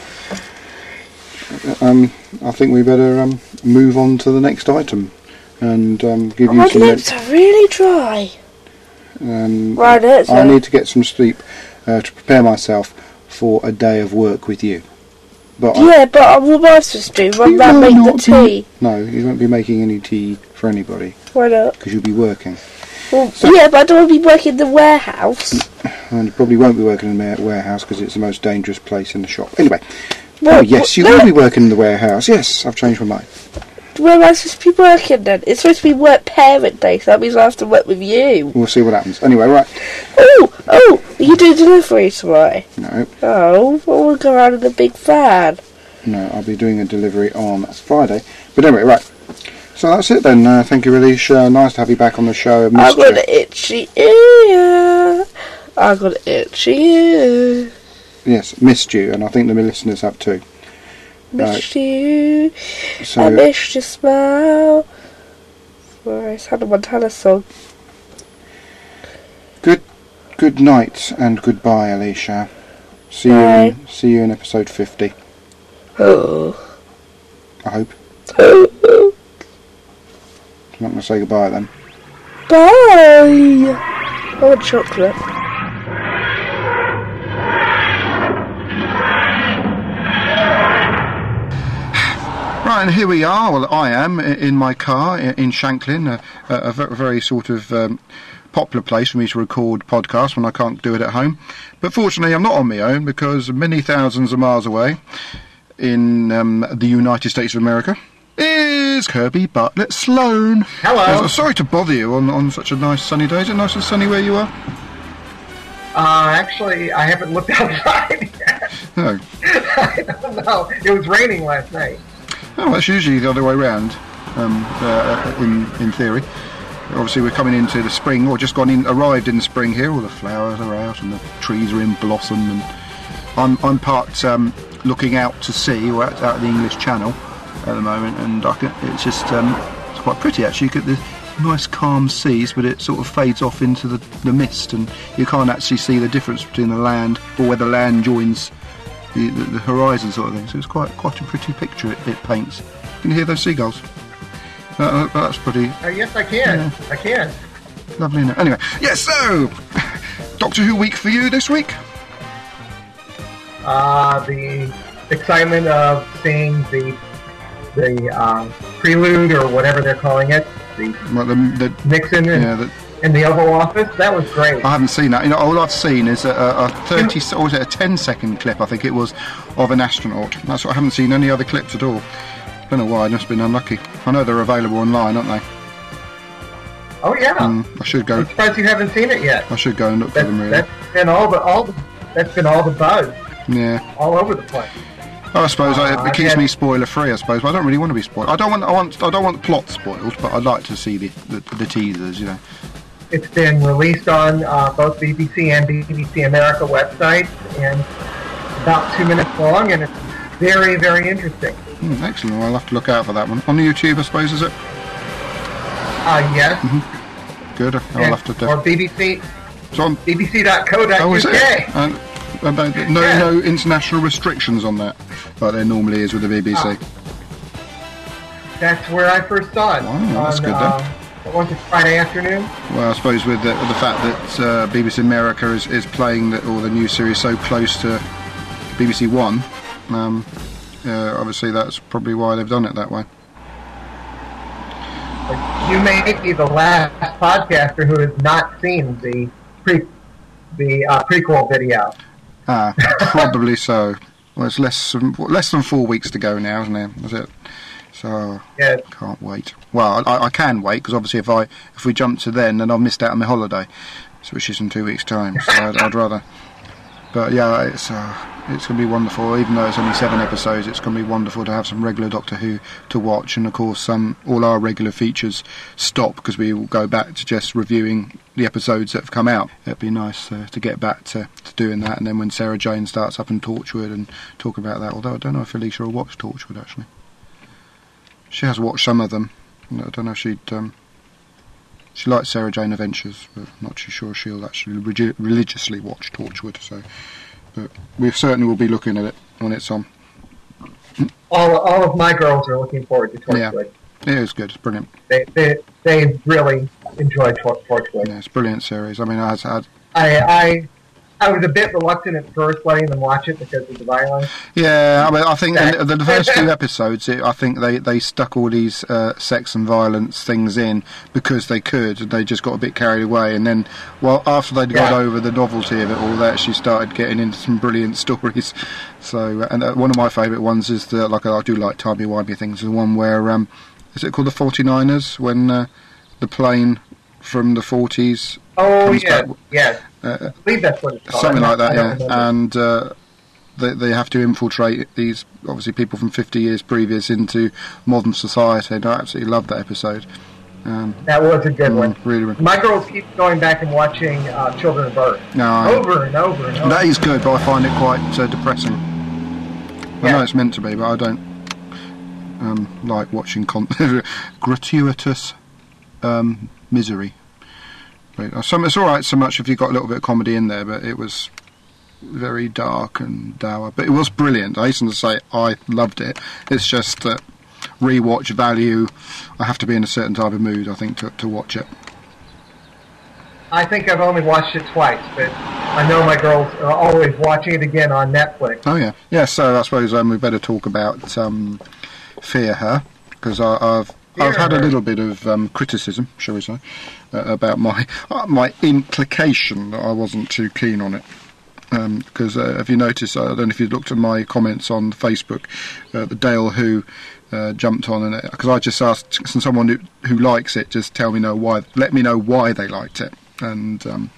Speaker 5: um, I think we better um, move on to the next item and um, give you
Speaker 2: My
Speaker 5: some...
Speaker 2: lips are really dry.
Speaker 5: Um,
Speaker 2: Right, it's
Speaker 5: I
Speaker 2: a-
Speaker 5: need to get some sleep uh, to prepare myself for a day of work with you. But I,
Speaker 2: Yeah, but I'm what am I supposed to do?
Speaker 5: You
Speaker 2: Run round
Speaker 5: will
Speaker 2: make the
Speaker 5: not
Speaker 2: tea.
Speaker 5: no, you won't be making any tea for anybody
Speaker 2: Why not?
Speaker 5: because you'll be working.
Speaker 2: Well, yeah, but I don't want to be working in the warehouse.
Speaker 5: And you probably won't be working in the warehouse because it's the most dangerous place in the shop. Anyway,
Speaker 2: Well,
Speaker 5: oh yes, you
Speaker 2: no,
Speaker 5: will be working in the warehouse. Yes, I've changed my mind.
Speaker 2: Where am I supposed to be working then? It's supposed to be work parent day, so that means I have to work with you.
Speaker 5: We'll see what happens. Anyway, right.
Speaker 2: Oh, oh, you do delivery tomorrow?
Speaker 5: No,
Speaker 2: Oh, I want to go around in a big van.
Speaker 5: no, I'll be doing a delivery on Friday. But anyway, right. So that's it then. Uh, thank you, Relish. Uh, nice to have you back on the show.
Speaker 2: I've
Speaker 5: Missed
Speaker 2: got
Speaker 5: you.
Speaker 2: an itchy ear. I've got an itchy ear.
Speaker 5: Yes, missed you, and I think the listeners have too.
Speaker 2: Missed you.
Speaker 5: So,
Speaker 2: I missed your smile. Well, it's Hannah Montana song.
Speaker 5: good, good night and goodbye, Alicia. See
Speaker 2: Bye.
Speaker 5: you. In, see you in episode fifty.
Speaker 2: Oh.
Speaker 5: I hope.
Speaker 2: Oh.
Speaker 5: I'm not going to say goodbye then.
Speaker 2: Bye. I want chocolate.
Speaker 5: Right, and here we are. Well, I am i- in my car i- in Shanklin, a, a, a ve- very sort of um, popular place for me to record podcasts when I can't do it at home. But fortunately, I'm not on my own because many thousands of miles away in um, the United States of America, is Kirby Bartlett Sloan.
Speaker 6: Hello.
Speaker 5: Uh, sorry to bother you on, on such a nice sunny day. Is it nice and sunny where you are?
Speaker 6: Uh, actually, I haven't looked outside yet.
Speaker 5: No.
Speaker 6: I don't know. It was raining last night.
Speaker 5: Oh, that's usually the other way round, um, uh, in, in theory. Obviously, we're coming into the spring, or just gone in, arrived in the spring here. All the flowers are out and the trees are in blossom. And I'm, I'm part um, looking out to sea, or out, out of the English Channel at the moment, and I can, it's just um, it's quite pretty actually. You get the nice calm seas, but it sort of fades off into the, the mist, and you can't actually see the difference between the land, or where the land joins the, the, the horizon sort of thing. So it's quite quite a pretty picture it, it paints. Can you hear those seagulls? Uh, that's pretty
Speaker 6: Uh, yes, I can.
Speaker 5: Yeah.
Speaker 6: I can.
Speaker 5: lovely, isn't it? Anyway, yes, so Doctor Who week for you this week?
Speaker 6: Uh, the excitement of seeing the the um, prelude, or whatever they're calling it, the
Speaker 5: Well, the, the,
Speaker 6: Nixon in,
Speaker 5: yeah, the,
Speaker 6: in the Oval Office, that was great.
Speaker 5: I haven't seen that. You know, all I've seen is a, a, a thirty, or was it a ten second clip? I think it was of an astronaut. That's what I haven't seen any other clips at all. Don't know why. I must have been unlucky. I know they're available online, aren't they?
Speaker 6: Oh yeah.
Speaker 5: Um, I should go.
Speaker 6: I'm surprised you haven't seen it yet.
Speaker 5: I should go and look for
Speaker 6: That's,
Speaker 5: them. Really.
Speaker 6: that's been all the all the, that's been all the buzz
Speaker 5: Yeah.
Speaker 6: all over the place.
Speaker 5: Oh, I suppose I,
Speaker 6: Uh,
Speaker 5: it keeps
Speaker 6: yeah.
Speaker 5: me spoiler free. I suppose, but I don't really want to be spoiled. I don't want. I want. I don't want the plot spoiled, but I'd like to see the the, the teasers. You know.
Speaker 6: It's been released on uh, both B B C and B B C America websites, and about two minutes long, and it's very, very interesting.
Speaker 5: Hmm, excellent. Well, I'll have to look out for that one on the YouTube. I suppose is it?
Speaker 6: Uh, yes.
Speaker 5: Good. I'll
Speaker 6: and-
Speaker 5: have to do.
Speaker 6: or B B C,
Speaker 5: So on.
Speaker 6: B B C dot co dot
Speaker 5: Oh, is
Speaker 6: U
Speaker 5: it?
Speaker 6: K.
Speaker 5: And, and no, no,
Speaker 6: Yeah.
Speaker 5: no international restrictions on that, like there normally is with the B B C.
Speaker 6: Ah. That's where I first saw it.
Speaker 5: Wow, that's
Speaker 6: on,
Speaker 5: good then.
Speaker 6: uh, what was it, Friday afternoon?
Speaker 5: Well, I suppose with the, with the fact that uh, B B C America is, is playing the, all the new series so close to B B C One, um, uh, obviously that's probably why they've done it that way.
Speaker 6: You may be the last podcaster who has not seen the pre the uh, prequel video.
Speaker 5: Ah, probably so. Well, it's less than, less than four weeks to go now, isn't it? Is it? So
Speaker 6: Yes.
Speaker 5: can't wait. Well, I, I can wait because obviously if I if we jump to then, then I've missed out on my holiday, so which is in two weeks' time. So I'd, I'd rather. But yeah, it's uh, it's going to be wonderful. Even though it's only seven episodes, it's going to be wonderful to have some regular Doctor Who to watch. And of course, some all our regular features stop because we will go back to just reviewing the episodes that have come out. It'd be nice uh, to get back to, to doing that. And then when Sarah Jane starts up in Torchwood and talk about that, although I don't know if Alicia will watch Torchwood actually. She has watched some of them. I don't know if she'd. Um, she likes Sarah Jane Adventures, but I'm not too sure she'll actually regi- religiously watch Torchwood. So, but we certainly will be looking at it when it's on.
Speaker 6: All, all of my girls are looking forward to Torchwood.
Speaker 5: It is good. It's brilliant.
Speaker 6: They, they they really enjoyed Tor- Torchwood.
Speaker 5: Yeah, it's a brilliant series. I mean, I had.
Speaker 6: I, I I was a bit reluctant at first letting them watch it because of the violence.
Speaker 5: Yeah, I mean, I think the, the first two episodes, it, I think they, they stuck all these uh, sex and violence things in because they could, and they just got a bit carried away. And then, well, after they'd got
Speaker 6: Yeah.
Speaker 5: over the novelty of it all, they actually started getting into some brilliant stories. So, and uh, one of my favourite ones is the, like I do like timey-wimey things, the one where, um, is it called the forty-niners, when uh, the plane from the forties
Speaker 6: Oh,
Speaker 5: comes
Speaker 6: yeah,
Speaker 5: back?
Speaker 6: yeah.
Speaker 5: Uh,
Speaker 6: I believe that's what it's called.
Speaker 5: Something
Speaker 6: I'm
Speaker 5: like
Speaker 6: not-
Speaker 5: that,
Speaker 6: I
Speaker 5: yeah.
Speaker 6: don't remember.
Speaker 5: And uh, they they have to infiltrate these obviously people from fifty years previous into modern society. And I absolutely love that episode. Um,
Speaker 6: That was a good one.
Speaker 5: mm, really, really.
Speaker 6: My girls keep going back and watching uh, Children of Earth
Speaker 5: No, I-
Speaker 6: over and over and over.
Speaker 5: that is good, but I find it quite uh, depressing. I
Speaker 6: Yeah.
Speaker 5: know it's meant to be, but I don't um, like watching con- gratuitous um, misery. But, uh, some, it's all right so much if you've got a little bit of comedy in there, but it was very dark and dour. But it was brilliant. I hasten to say I loved it. It's just that rewatch value. I have to be in a certain type of mood, I think, to, to watch it.
Speaker 6: I think I've only watched it twice, but I know my girls are always watching it again on Netflix.
Speaker 5: Oh yeah, yeah. So I suppose um, we better talk about um, Fear Her, because I've I've
Speaker 6: Fear
Speaker 5: had a
Speaker 6: Her.
Speaker 5: little bit of um, criticism, shall we say, uh, about my uh, my implication that I wasn't too keen on it. Because um, uh, if you notice, I don't know if you looked at my comments on Facebook, uh, the Dale Who uh, jumped on, and because I just asked someone who, who likes it, just tell me know why, let me know why they liked it, and um,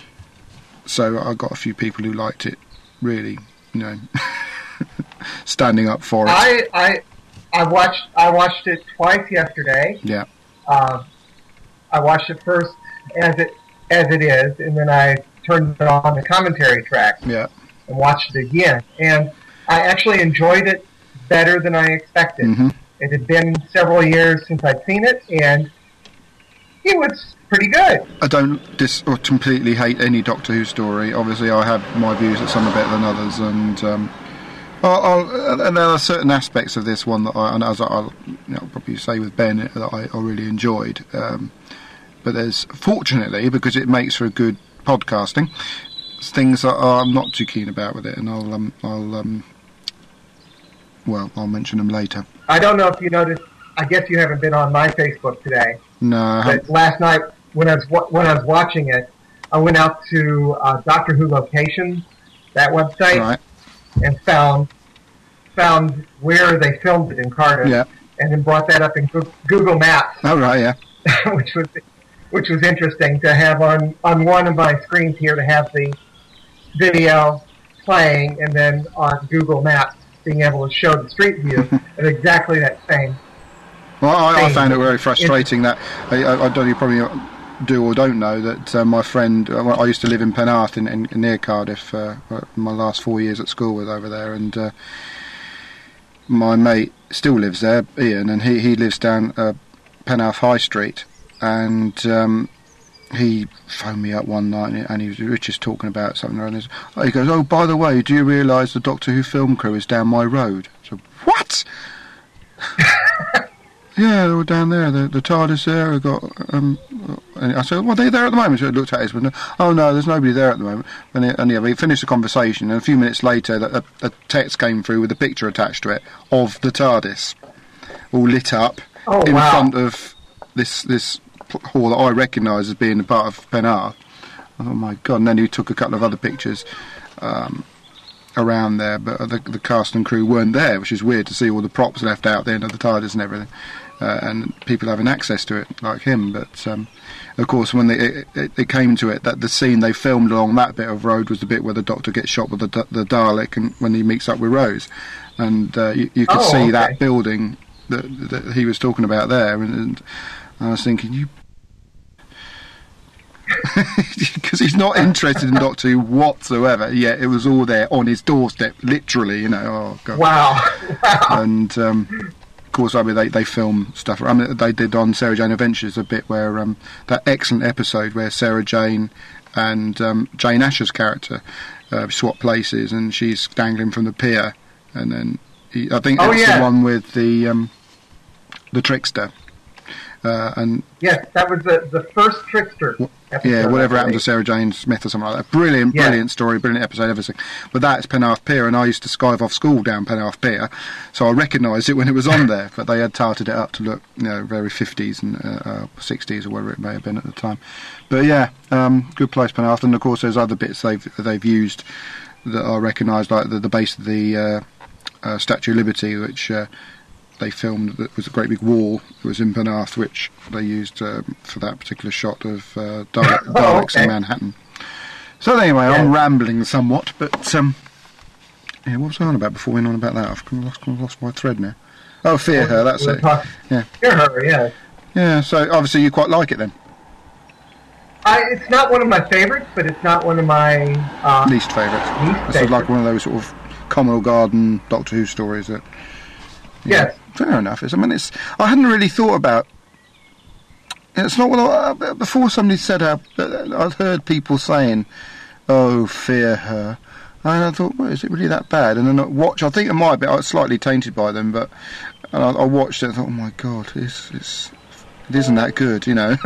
Speaker 5: so I got a few people who liked it, really, you know, standing up for it.
Speaker 6: I I I watched I watched it twice yesterday.
Speaker 5: Yeah.
Speaker 6: Uh, I watched it first as it as it is, and then I turned it on the commentary track.
Speaker 5: Yeah.
Speaker 6: And watched it again, and I actually enjoyed it better than I expected.
Speaker 5: Mm-hmm.
Speaker 6: It had been several years since I'd seen it, and it was pretty good.
Speaker 5: I don't dis- or completely hate any Doctor Who story. Obviously, I have my views that some are better than others, and um, I'll, I'll, and there are certain aspects of this one that I, and as I'll you know, probably say with Ben, that I, I really enjoyed. Um, but there's, fortunately, because it makes for a good podcasting, things that I'm not too keen about with it, and I'll, um, I'll, um, well, I'll mention them later.
Speaker 6: I don't know if you noticed. I guess you haven't been on my Facebook today.
Speaker 5: No, I
Speaker 6: but
Speaker 5: haven't.
Speaker 6: last night when I was wa- when I was watching it, I went out to uh, Doctor Who Locations, that website,
Speaker 5: Right.
Speaker 6: and found found where they filmed it in Cardiff,
Speaker 5: Yeah.
Speaker 6: and then brought that up in Goo- Google Maps,
Speaker 5: Oh, right, yeah.
Speaker 6: which was which was interesting to have on on one of my screens here to have the video playing, and then on Google Maps being able to show the street view of exactly that same.
Speaker 5: Well, I, I
Speaker 6: thing.
Speaker 5: found it very frustrating that, I, I, I don't, you probably do or don't know, that uh, my friend, uh, I used to live in Penarth in, in, near Cardiff, uh, my last four years at school was over there, and uh, my mate still lives there, Ian, and he, he lives down uh, Penarth High Street, and um, he phoned me up one night and he was just talking about something, and he goes, "Oh, by the way, do you realise the Doctor Who film crew is down my road?" So, what? Yeah, they were down there. The, the TARDIS there. I got. Um, and I said, "Well, they're there at the moment." So I looked at his window. "Oh no, there's nobody there at the moment." And, it, and yeah, we finished the conversation, and a few minutes later, a, a text came through with a picture attached to it of the TARDIS, all lit up
Speaker 6: Oh,
Speaker 5: in
Speaker 6: wow.
Speaker 5: front of this this hall that I recognise as being a part of Penarth. Oh my god! And then he took a couple of other pictures um, around there, but the, the cast and crew weren't there, which is weird to see all the props left out there, and the TARDIS and everything, uh, and people having access to it like him. But um, of course, when they it, it, it came to it, that the scene they filmed along that bit of road was the bit where the Doctor gets shot with the, the Dalek, and when he meets up with Rose, and uh, you, you could
Speaker 6: Oh,
Speaker 5: see
Speaker 6: okay.
Speaker 5: that building that, that he was talking about there, and, and I was thinking, you. Because he's not interested in Doctor Who whatsoever. Yeah, it was all there on his doorstep, literally. You know, oh god.
Speaker 6: Wow. Wow.
Speaker 5: And um, of course, I mean, they they film stuff. I mean, they did on Sarah Jane Adventures a bit where um, that excellent episode where Sarah Jane and um, Jane Asher's character uh, swap places, and she's dangling from the pier, and then he, I think
Speaker 6: Oh,
Speaker 5: that's
Speaker 6: yeah.
Speaker 5: the one with the um, the trickster. Uh, and
Speaker 6: Yes, that was the the first Trickster. episode,
Speaker 5: yeah, whatever
Speaker 6: I
Speaker 5: happened to
Speaker 6: believe.
Speaker 5: Sarah Jane Smith or something like that. Brilliant,
Speaker 6: Yeah.
Speaker 5: brilliant story, brilliant episode, everything. But that's Penarth Pier, and I used to skive off school down Penarth Pier, so I recognised it when it was on there. But they had tarted it up to look, you know, very fifties and uh, uh, sixties or whatever it may have been at the time. But yeah, um, good place, Penarth. And of course, there's other bits they've they've used that are recognised, like the, the base of the uh, uh, Statue of Liberty, which. Uh, They filmed that was a great big wall that was in Penarth, which they used um, for that particular shot of uh, Dalek,
Speaker 6: Oh,
Speaker 5: Daleks
Speaker 6: okay.
Speaker 5: in Manhattan. So anyway,
Speaker 6: Yeah.
Speaker 5: I'm rambling somewhat, but um, yeah, what was I on about before we went on about that? I've kind of lost, kind of lost my thread now. Oh, Fear Her, that's
Speaker 6: We were
Speaker 5: it.
Speaker 6: talking-
Speaker 5: Yeah,
Speaker 6: Fear Her, yeah.
Speaker 5: yeah. So obviously you quite like it then.
Speaker 6: I, it's not one of my favorites, but it's not one of my uh,
Speaker 5: Least favourite.
Speaker 6: least
Speaker 5: This is like
Speaker 6: favorites.
Speaker 5: one of those sort of Commonwealth Garden Doctor Who stories that.
Speaker 6: Yes.
Speaker 5: Fair enough. It's, I mean, it's. I hadn't really thought about. It's not what I, uh, before somebody said. Uh, I'd heard people saying, "Oh, Fear Her," and I thought, "Well, is it really that bad?" And then I watched. I think it might be. I was slightly tainted by them, but and I, I watched it. and thought, "Oh my God, it's it's it isn't that good," you know.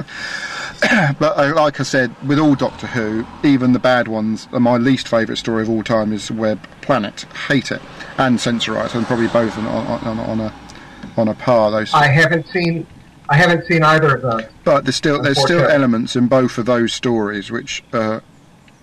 Speaker 5: But uh, like I said, with all Doctor Who, even the bad ones, uh, my least favourite story of all time is Web Planet. Hate it, and Sensorite, and probably both on, on, on, on a on a par. Those,
Speaker 6: I haven't seen I haven't seen either of those.
Speaker 5: but there's still there's still
Speaker 6: Unfortunately.
Speaker 5: elements in both of those stories which uh,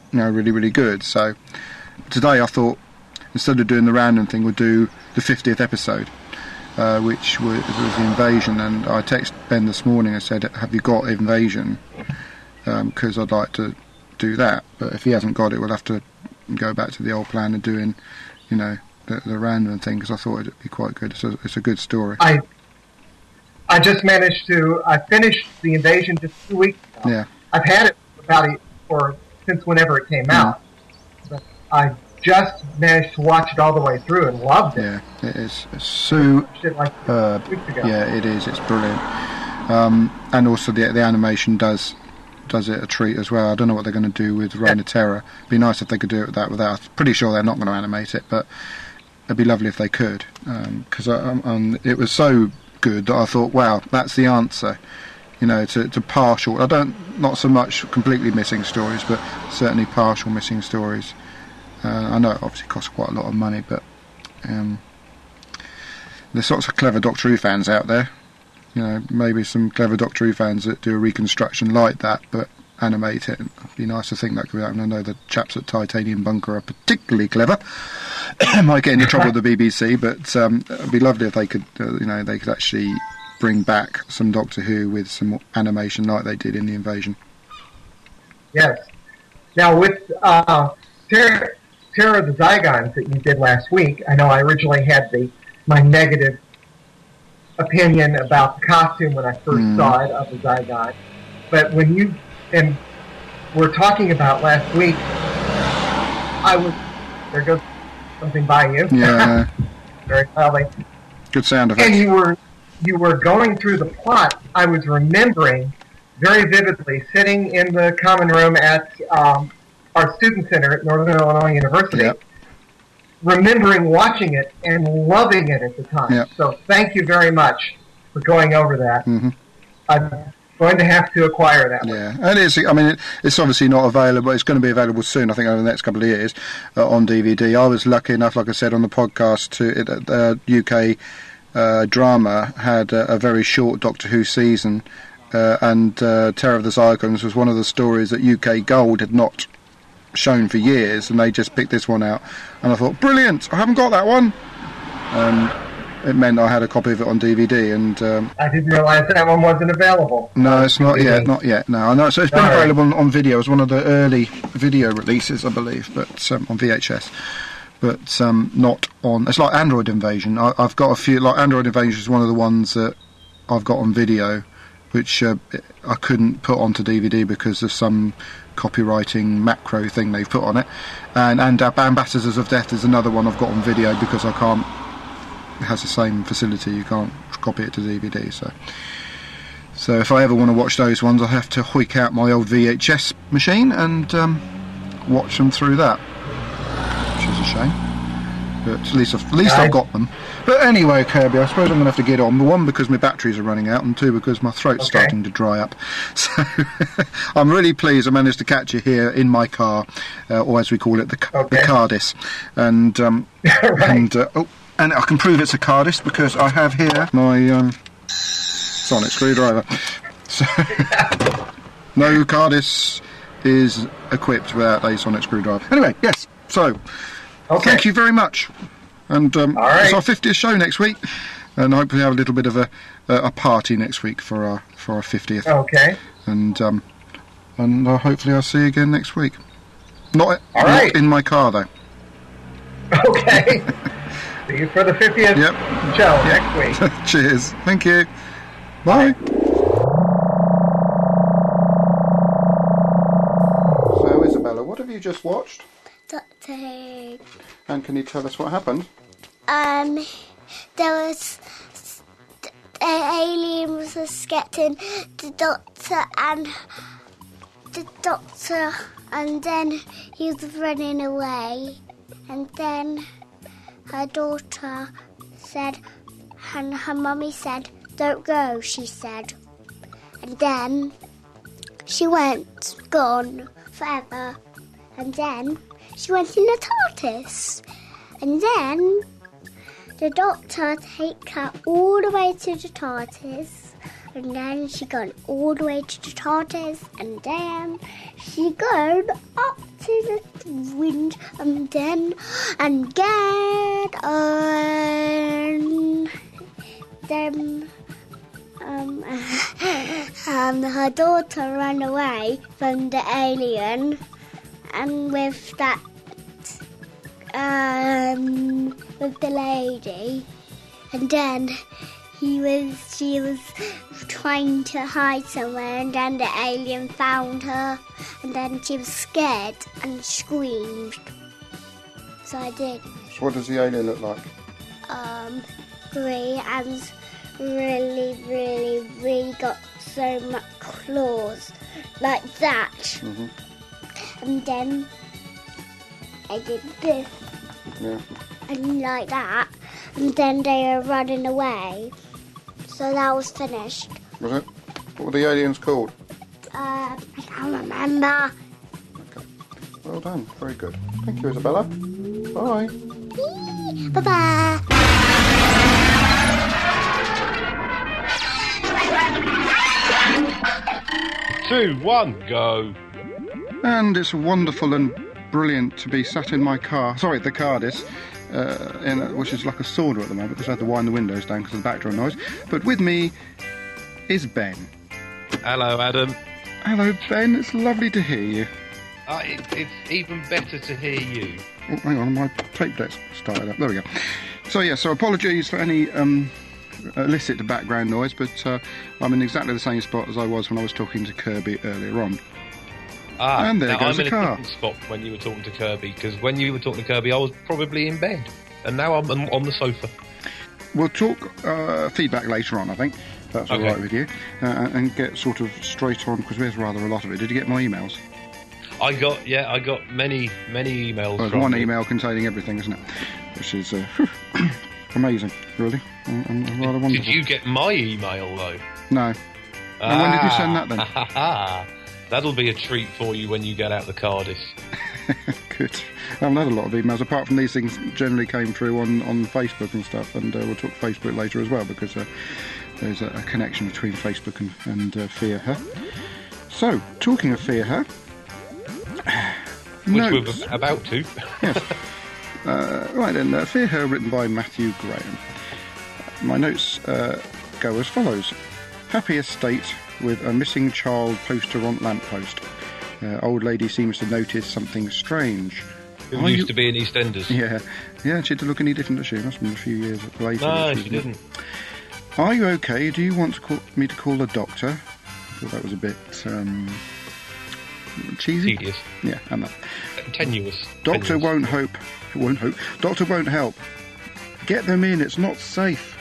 Speaker 5: you know, really, really good. So today I thought, instead of doing the random thing, we'll do the fiftieth episode, uh, which was, was the Invasion. And I texted Ben this morning and said, have you got Invasion? Because um, I'd like to do that. But if he hasn't got it, we'll have to go back to the old plan of doing, you know, the, the random thing, because I thought it'd be quite good. It's a, it's a good story.
Speaker 6: I I just managed to, I finished the Invasion just two weeks ago.
Speaker 5: Yeah.
Speaker 6: I've had it about a, for since whenever it came
Speaker 5: Mm.
Speaker 6: out. But I just managed to watch it all the way through and loved it.
Speaker 5: Yeah, it is. It's so
Speaker 6: Watched it like
Speaker 5: uh,
Speaker 6: two weeks ago.
Speaker 5: yeah, it is. It's brilliant. Um, and also the the animation does does it a treat as well. I don't know what they're going to do with Reign of Terror. It'd be nice if they could do it with that without. I'm pretty sure they're not going to animate it, but it'd be lovely if they could, because um, um, it was so good that I thought, wow, that's the answer. You know, to, to partial. I don't, not so much completely missing stories, but certainly partial missing stories. Uh, I know it obviously costs quite a lot of money, but um, there's lots of clever Doctor Who fans out there. You know, maybe some clever Doctor Who fans that do a reconstruction like that, but animate it. It'd be nice to think that could be out. And I know the chaps at Titanium Bunker are particularly clever. Might get into trouble with the B B C, but um, it'd be lovely if they could, uh, you know, they could actually bring back some Doctor Who with some animation like they did in the Invasion.
Speaker 6: Yes. Now with uh, Terror, Terror of the Zygons that you did last week, I know I originally had the my negative opinion about the costume when I first
Speaker 5: Mm.
Speaker 6: saw it of the Zygon, but when you and we're talking about last week, I was there goes something by you.
Speaker 5: Yeah,
Speaker 6: Very loudly.
Speaker 5: good sound
Speaker 6: And
Speaker 5: effects.
Speaker 6: you were you were going through the plot. I was remembering very vividly sitting in the common room at um, our student center at Northern Illinois University,
Speaker 5: Yep.
Speaker 6: remembering watching it and loving it at the time.
Speaker 5: Yep.
Speaker 6: So thank you very much for going over that.
Speaker 5: Mhm.
Speaker 6: I'm going to have to acquire that one.
Speaker 5: Yeah, and it's. I mean, it, it's obviously not available. It's going to be available soon. I think over the next couple of years uh, on D V D. I was lucky enough, like I said on the podcast, to it, uh, U K uh, drama had a, a very short Doctor Who season, uh, and uh, Terror of the Zygons was one of the stories that U K Gold had not shown for years, and they just picked this one out. And I thought, brilliant! I haven't got that one. Um, it meant I had a copy of it on D V D, and. Um,
Speaker 6: I didn't realize that one wasn't available.
Speaker 5: No, it's not
Speaker 6: D V D.
Speaker 5: yet. Not yet. No, I know. So it's been
Speaker 6: All right.
Speaker 5: available on, on video. It was one of the early video releases, I believe, but um, on V H S. But um, not on. It's like Android Invasion. I, I've got a few. Like Android Invasion is one of the ones that I've got on video, which uh, I couldn't put onto D V D because of some copywriting macro thing they've put on it. And and uh, Ambassadors of Death is another one I've got on video because I can't. It has the same facility. You can't copy it to D V D. So. So if I ever want to watch those ones, I have to hoik out my old V H S machine and um, watch them through that, which is a shame. But at least I've, at least I've got them. But anyway, Kirby, I suppose I'm going to have to get on. One, because my batteries are running out, and two, because my throat's
Speaker 6: Okay.
Speaker 5: starting to dry up. So I'm really pleased I managed to catch you here in my car, uh, or as we call it, the, ca- the
Speaker 6: Okay.
Speaker 5: Cardis. And um,
Speaker 6: Right.
Speaker 5: and uh, oh, and I can prove it's a Cardis because I have here my um, sonic screwdriver. So no Cardis is equipped without a sonic screwdriver. Anyway, yes. So
Speaker 6: Okay.
Speaker 5: thank you very much. And um,
Speaker 6: All right.
Speaker 5: it's our fiftieth show next week, and hopefully have a little bit of a a party next week for our for our fiftieth.
Speaker 6: Okay.
Speaker 5: And um, and uh, hopefully I'll see you again next week. Not,
Speaker 6: All
Speaker 5: not
Speaker 6: right.
Speaker 5: in my car though.
Speaker 6: Okay. See you for the fiftieth
Speaker 5: Yep.
Speaker 6: show next week.
Speaker 5: Cheers. Thank you. Bye. So Isabella, what have you just watched?
Speaker 1: Doctor Who.
Speaker 5: And can you tell us what happened?
Speaker 1: Um, there was the alien was getting the doctor and the doctor, and then he was running away, and then her daughter said, and her mummy said, "Don't go," she said, and then she went, gone forever, and then she went in the TARDIS, and then the doctor take her all the way to the TARDIS, and then she gone all the way to the TARDIS, and then she gone up to the wind, and then and get on. Then um, um, her daughter ran away from the alien, and with that, um, with the lady, and then. He was, she was trying to hide somewhere, and then the alien found her, and then she was scared and screamed. So I did.
Speaker 5: So what does the alien look like?
Speaker 1: Um, grey and really, really, really got so much claws like that.
Speaker 5: Mm-hmm.
Speaker 1: And then I did this.
Speaker 5: Yeah.
Speaker 1: And like that, and then they were running away. So that was finished.
Speaker 5: Was it? What were the aliens called?
Speaker 1: Uh, I can't remember.
Speaker 5: Okay. Well done. Very good. Thank you, Isabella. Bye.
Speaker 1: Bye-bye.
Speaker 7: Two, one, go.
Speaker 5: And it's wonderful and brilliant to be sat in my car. Sorry, the TARDIS. Uh, in a, which is like a sauna at the moment because I had to wind the windows down because of the background noise. But with me is Ben.
Speaker 7: Hello, Adam.
Speaker 5: Hello, Ben. It's lovely to hear you.
Speaker 7: Uh, it, it's even better to hear you.
Speaker 5: Oh, hang on, my tape deck's started up. There we go. So, yeah, so apologies for any um, illicit background noise, but uh, I'm in exactly the same spot as I was when I was talking to Kirby earlier on.
Speaker 7: Ah,
Speaker 5: and there
Speaker 7: now
Speaker 5: goes
Speaker 7: I'm
Speaker 5: the
Speaker 7: in a
Speaker 5: car.
Speaker 7: different spot when you were talking to Kirby, because when you were talking to Kirby, I was probably in bed, and now I'm on on the sofa.
Speaker 5: We'll talk uh, feedback later on, I think. That's all
Speaker 7: Okay.
Speaker 5: right with you. Uh, and get sort of straight on, because there's rather a lot of it. Did you get my emails?
Speaker 7: I got, yeah, I got many, many emails.
Speaker 5: Well, there's
Speaker 7: from
Speaker 5: one
Speaker 7: you.
Speaker 5: email containing everything, isn't it? Which is uh, amazing, really, and, and rather
Speaker 7: Did,
Speaker 5: wonderful.
Speaker 7: did you get my email, though?
Speaker 5: No. And when did you send that, then?
Speaker 7: then? That'll be a treat for you when you get out the TARDIS.
Speaker 5: Good. I haven't had a lot of emails, apart from these things generally came through on, on Facebook and stuff, and uh, we'll talk Facebook later as well, because uh, there's a, a connection between Facebook and, and uh, Fear Her. So, talking of Fear Her...
Speaker 7: Which
Speaker 5: notes.
Speaker 7: we're about to.
Speaker 5: Yes. Uh, right then, uh, Fear Her, written by Matthew Graham. My notes uh, go as follows. Happy estate with a missing child poster on lamppost. Uh, old lady seems to notice something strange.
Speaker 7: Who
Speaker 5: Are
Speaker 7: used
Speaker 5: you-
Speaker 7: to be in EastEnders.
Speaker 5: Yeah, yeah, she didn't look any different, does she? Must have been a few years later.
Speaker 7: No,
Speaker 5: that
Speaker 7: she didn't.
Speaker 5: Are you okay? Do you want to call, me to call the doctor? I thought that was a bit um, cheesy.
Speaker 7: Tedious.
Speaker 5: Yeah, and that.
Speaker 7: Tenuous.
Speaker 5: Doctor
Speaker 7: Tenuous.
Speaker 5: won't hope. Won't hope. Doctor won't help. Get them in. It's not safe.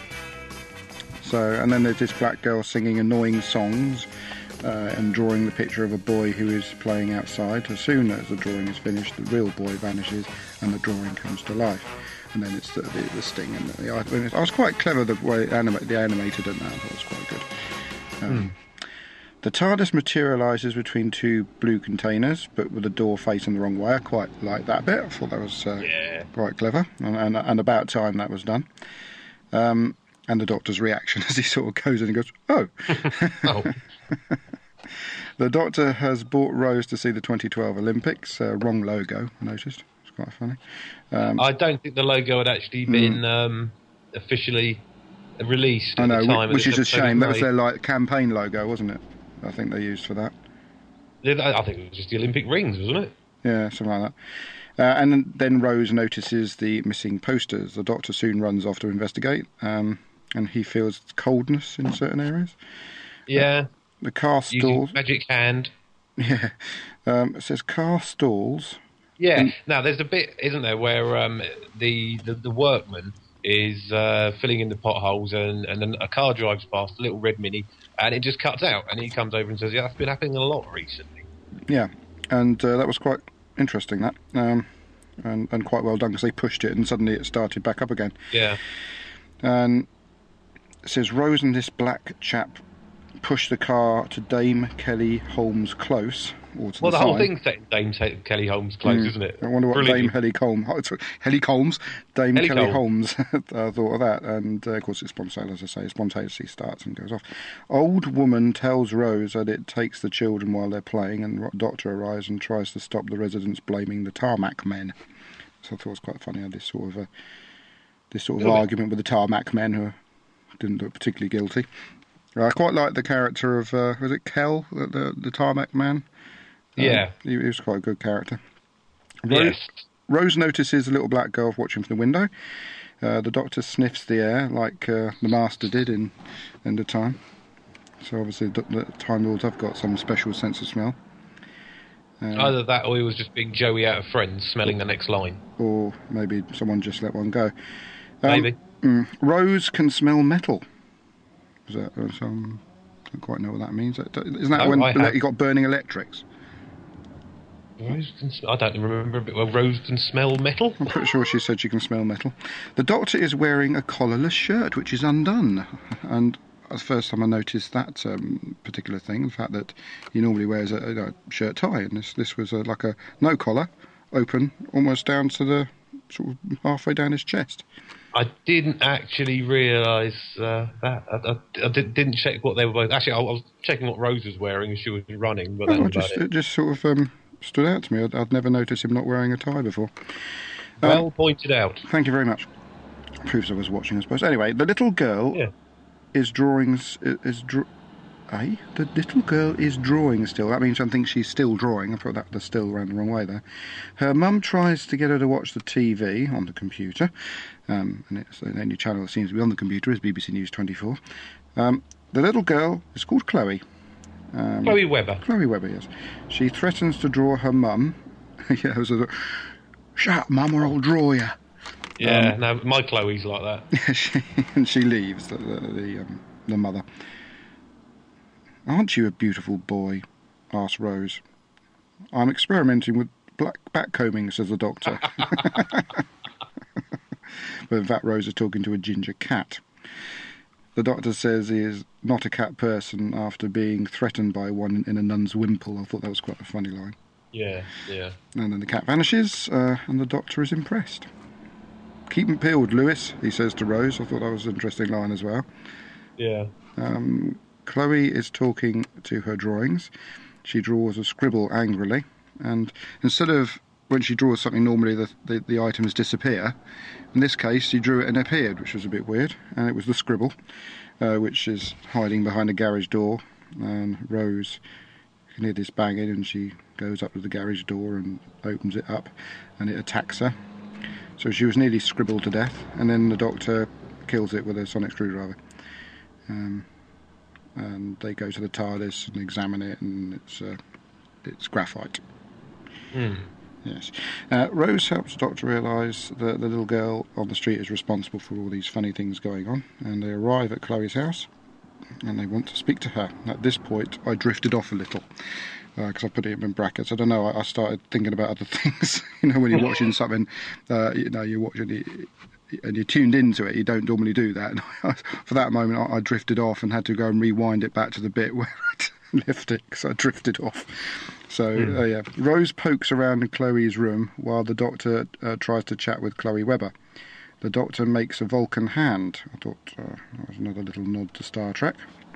Speaker 5: So, and then there's this black girl singing annoying songs uh, and drawing the picture of a boy who is playing outside. As soon as the drawing is finished, the real boy vanishes and the drawing comes to life. And then it's the, the, the sting and the, the I was quite clever the way anima- the animated and that. I thought it was quite good. Um,
Speaker 7: Hmm.
Speaker 5: The TARDIS materialises between two blue containers, but with the door facing the wrong way. I quite like that bit. I thought that was uh,
Speaker 7: Yeah.
Speaker 5: quite clever, and, and, and about time that was done. Um, and the Doctor's reaction as he sort of goes in and goes, "Oh."
Speaker 7: Oh.
Speaker 5: The Doctor has brought Rose to see the twenty twelve Olympics. Uh, wrong logo, I noticed. It's quite funny. Um,
Speaker 7: I don't think the logo had actually been um, officially released at
Speaker 5: I know,
Speaker 7: the time.
Speaker 5: which, which
Speaker 7: of
Speaker 5: is
Speaker 7: this
Speaker 5: a shame. That was
Speaker 7: episode
Speaker 5: their like campaign logo, wasn't it? I think they used for that.
Speaker 7: made. I think it was just the Olympic rings, wasn't it?
Speaker 5: Yeah, something like that. Uh, and then Rose notices the missing posters. The Doctor soon runs off to investigate, um, and he feels coldness in certain areas.
Speaker 7: Yeah.
Speaker 5: The car
Speaker 7: Using
Speaker 5: stalls.
Speaker 7: magic hand.
Speaker 5: Yeah, um, it says car stalls.
Speaker 7: Yeah.
Speaker 5: And-
Speaker 7: Now, there's a bit, isn't there, where um, the, the the workman is uh, filling in the potholes, and, and then a car drives past, a little red Mini, and it just cuts out, and he comes over and says, "Yeah, that's been happening a lot recently."
Speaker 5: Yeah, and uh, that was quite interesting. That um, and and quite well done because they pushed it, and suddenly it started back up again.
Speaker 7: Yeah.
Speaker 5: And it says Rose and this black chap push the car to Dame Kelly Holmes Close. Or to
Speaker 7: Well,
Speaker 5: the,
Speaker 7: the whole
Speaker 5: side.
Speaker 7: thing's set in Dame Te- Kelly Holmes Close, isn't it?
Speaker 5: I wonder what
Speaker 7: Brilliant.
Speaker 5: Dame Helly Holmes, Helly Holmes, Dame
Speaker 7: Helly
Speaker 5: Kelly
Speaker 7: Holmes.
Speaker 5: Holmes uh, thought of that, and uh, of course it's spontaneous, as I say, spontaneously starts and goes off. Old woman tells Rose that it takes the children while they're playing, and Ro- Doctor arrives and tries to stop the residents blaming the tarmac men. So I thought it was quite funny how this sort of uh, this sort of
Speaker 7: Little bit.
Speaker 5: argument with the tarmac men who didn't look particularly guilty. Uh, I quite like the character of uh, was it Kel, the, the, the tarmac man. Um,
Speaker 7: Yeah.
Speaker 5: he, he was quite a good character. Rose,
Speaker 7: Yes.
Speaker 5: Rose notices a little black girl watching from the window. Uh, the Doctor sniffs the air like uh, the Master did in End of Time. So obviously the, the Time Lords have got some special sense of smell. Uh,
Speaker 7: Either that or he was just being Joey out of Friends, smelling the next line.
Speaker 5: or maybe someone just let one go. Um,
Speaker 7: Maybe.
Speaker 5: mm, Rose can smell metal. Is that uh, some? I don't quite know what that means. Isn't that
Speaker 7: No,
Speaker 5: when
Speaker 7: I have.
Speaker 5: you got burning electrics?
Speaker 7: Rose can sm- I don't remember a bit. Well, Rose can smell metal.
Speaker 5: I'm pretty sure she said she can smell metal. The Doctor is wearing a collarless shirt, which is undone. And that's the first time I noticed that um, particular thing, the fact that he normally wears a, a shirt tie, and this this was a, like a no collar, open, almost down to the sort of halfway down his chest.
Speaker 7: I didn't actually realise uh, that. I, I, I did, didn't check what they were both. Actually, I, I was checking what Rose was wearing as she was running, but that
Speaker 5: Oh,
Speaker 7: was
Speaker 5: just,
Speaker 7: about
Speaker 5: it just sort of um, stood out to me. I'd, I'd never noticed him not wearing a tie before.
Speaker 7: it. Well pointed out.
Speaker 5: Thank you very much. Proves I was watching, I suppose. Anyway, the little girl
Speaker 7: Yeah.
Speaker 5: is drawing. s- Is draw. Eh? The little girl is drawing still. That means I think she's still drawing. I thought that the still ran the wrong way there. Her mum tries to get her to watch the T V on the computer, um, and it's the only channel that seems to be on the computer is B B C News twenty-four. Um, the little girl is called Chloe. Um,
Speaker 7: Chloe Webber.
Speaker 5: Chloe Webber, yes. She threatens to draw her mum. yeah, it was a, shut up, mum, or I'll draw you.
Speaker 7: Yeah, no, my Chloe's like that.
Speaker 5: she, and she leaves the the, the, um, the mother. Aren't you a beautiful boy? Asked Rose. I'm experimenting with black backcombing, says the Doctor. But in fact, Rose is talking to a ginger cat. The Doctor says he is not a cat person after being threatened by one in a nun's wimple. I thought that was quite a funny line.
Speaker 7: Yeah, yeah.
Speaker 5: And then the cat vanishes, uh, and the Doctor is impressed. Keep 'em peeled, Lewis, he says to Rose. I thought that was an interesting line as well.
Speaker 7: Yeah.
Speaker 5: Um, Chloe is talking to her drawings. She draws a scribble angrily, and instead of when she draws something, normally the, the, the items disappear. In this case, she drew it and it appeared, which was a bit weird, and it was the scribble, uh, which is hiding behind a garage door, and Rose can hear this banging, and she goes up to the garage door and opens it up, and it attacks her. So she was nearly scribbled to death, and then the Doctor kills it with a sonic screwdriver. Um, and they go to the TARDIS and examine it, and it's uh, it's graphite.
Speaker 7: Hmm.
Speaker 5: Yes. Uh, Rose helps the Doctor realise that the little girl on the street is responsible for all these funny things going on, and they arrive at Chloe's house, and they want to speak to her. At this point, I drifted off a little, because I put it in brackets. I don't know, I, I started thinking about other things. You know, when you're watching something, uh, you know, you're watching it, and you're tuned into it, you don't normally do that. And for that moment, I, I drifted off and had to go and rewind it back to the bit where I'd left it, because I drifted off. So, uh, yeah. Rose pokes around in Chloe's room while the Doctor uh, tries to chat with Chloe Webber. The Doctor makes a Vulcan hand. I thought uh, that was another little nod to Star Trek.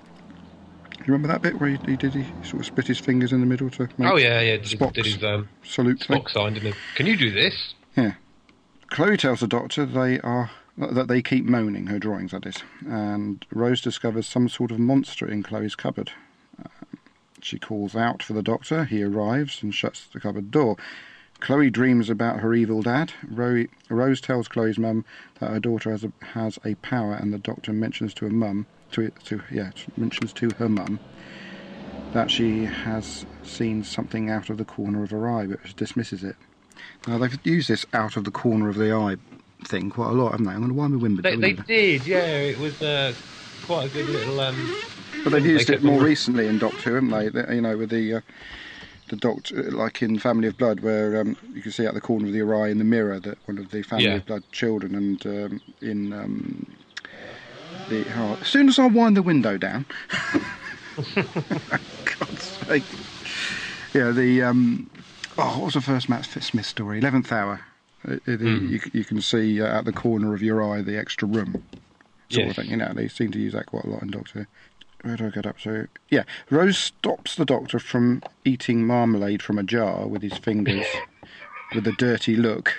Speaker 5: You remember that bit where he, he did he sort of split his fingers in the middle to make
Speaker 7: Oh yeah, yeah. Did,
Speaker 5: Spock's
Speaker 7: did his um,
Speaker 5: salute thing?
Speaker 7: Spock sign, didn't he? Can you do this?
Speaker 5: Yeah. Chloe tells the Doctor they are that they keep moaning, her drawings that is, and Rose discovers some sort of monster in Chloe's cupboard. Uh, she calls out for the Doctor. He arrives and shuts the cupboard door. Chloe dreams about her evil dad. Ro- Rose tells Chloe's mum that her daughter has a, has a power, and the Doctor mentions to her mum, to to yeah, mentions to her mum that she has seen something out of the corner of her eye, but dismisses it. Now they've used this out of the corner of the eye thing quite a lot, haven't they? I'm going to wind my Wimbledon.
Speaker 7: They, they did, yeah. It was uh, quite a good little. Um,
Speaker 5: But they've used
Speaker 7: they
Speaker 5: it
Speaker 7: kept
Speaker 5: more
Speaker 7: on-
Speaker 5: recently in Doctor Who, haven't they? The- You know, with the uh, the Doctor, like in Family of Blood, where um, you can see out the corner of the eye in the mirror that one of the Family
Speaker 7: Yeah.
Speaker 5: of Blood children, and um, in um, the oh, as soon as I wind the window down, God's sake. Yeah, the um, oh, what was the first Matt Smith story? Eleventh Hour. It, it,
Speaker 7: Mm.
Speaker 5: you, you can see uh, at the corner of your eye the extra room, sort
Speaker 7: Yes.
Speaker 5: of thing. You know, they seem to use that quite a lot in Doctor Who. Where do I get up to? Yeah, Rose stops the Doctor from eating marmalade from a jar with his fingers, with a dirty look.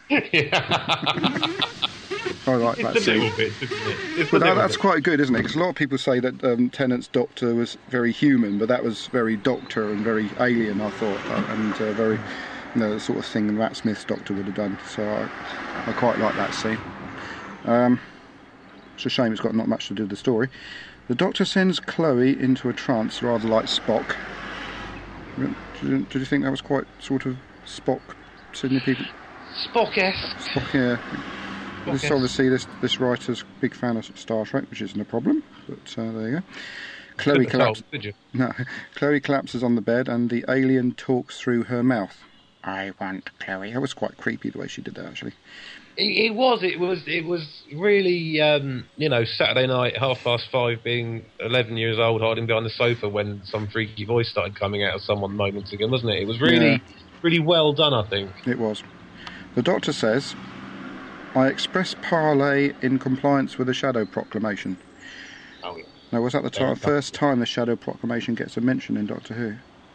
Speaker 5: I like that
Speaker 7: It's a
Speaker 5: scene.
Speaker 7: little bit, isn't it? It's a
Speaker 5: But that,
Speaker 7: little
Speaker 5: that's
Speaker 7: bit.
Speaker 5: quite good, isn't it? Because a lot of people say that um, Tennant's Doctor was very human, but that was very Doctor and very alien, I thought, uh, and uh, very, you know, the sort of thing Matt Smith's Doctor would have done. So I, I quite like that scene. Um, it's a shame it's got not much to do with the story. The Doctor sends Chloe into a trance, rather like Spock. Did you, did you think that was quite sort of Spock, Sydney people?
Speaker 7: Spock-esque.
Speaker 5: Spock, yeah. This,
Speaker 7: Spock-esque.
Speaker 5: obviously, this this writer's a big fan of Star Trek, which isn't a problem. But uh, there you go. Chloe
Speaker 7: Couldn't have
Speaker 5: collapses.
Speaker 7: told, could you?
Speaker 5: No, Chloe collapses on the bed, and the alien talks through her mouth. I want Chloe. That was quite creepy the way she did that, actually.
Speaker 7: It, it was. It was. It was really. Um, you know, Saturday night, half past five, being eleven years old, hiding behind the sofa when some freaky voice started coming out of someone moments ago, wasn't it? It was really,
Speaker 5: Yeah.
Speaker 7: really well done. I think.
Speaker 5: It was. The Doctor says, I express parley in compliance with the Shadow Proclamation.
Speaker 7: Oh yeah.
Speaker 5: Now, was that the
Speaker 7: There you
Speaker 5: ti-
Speaker 7: go.
Speaker 5: first time the Shadow Proclamation gets a mention in Doctor Who?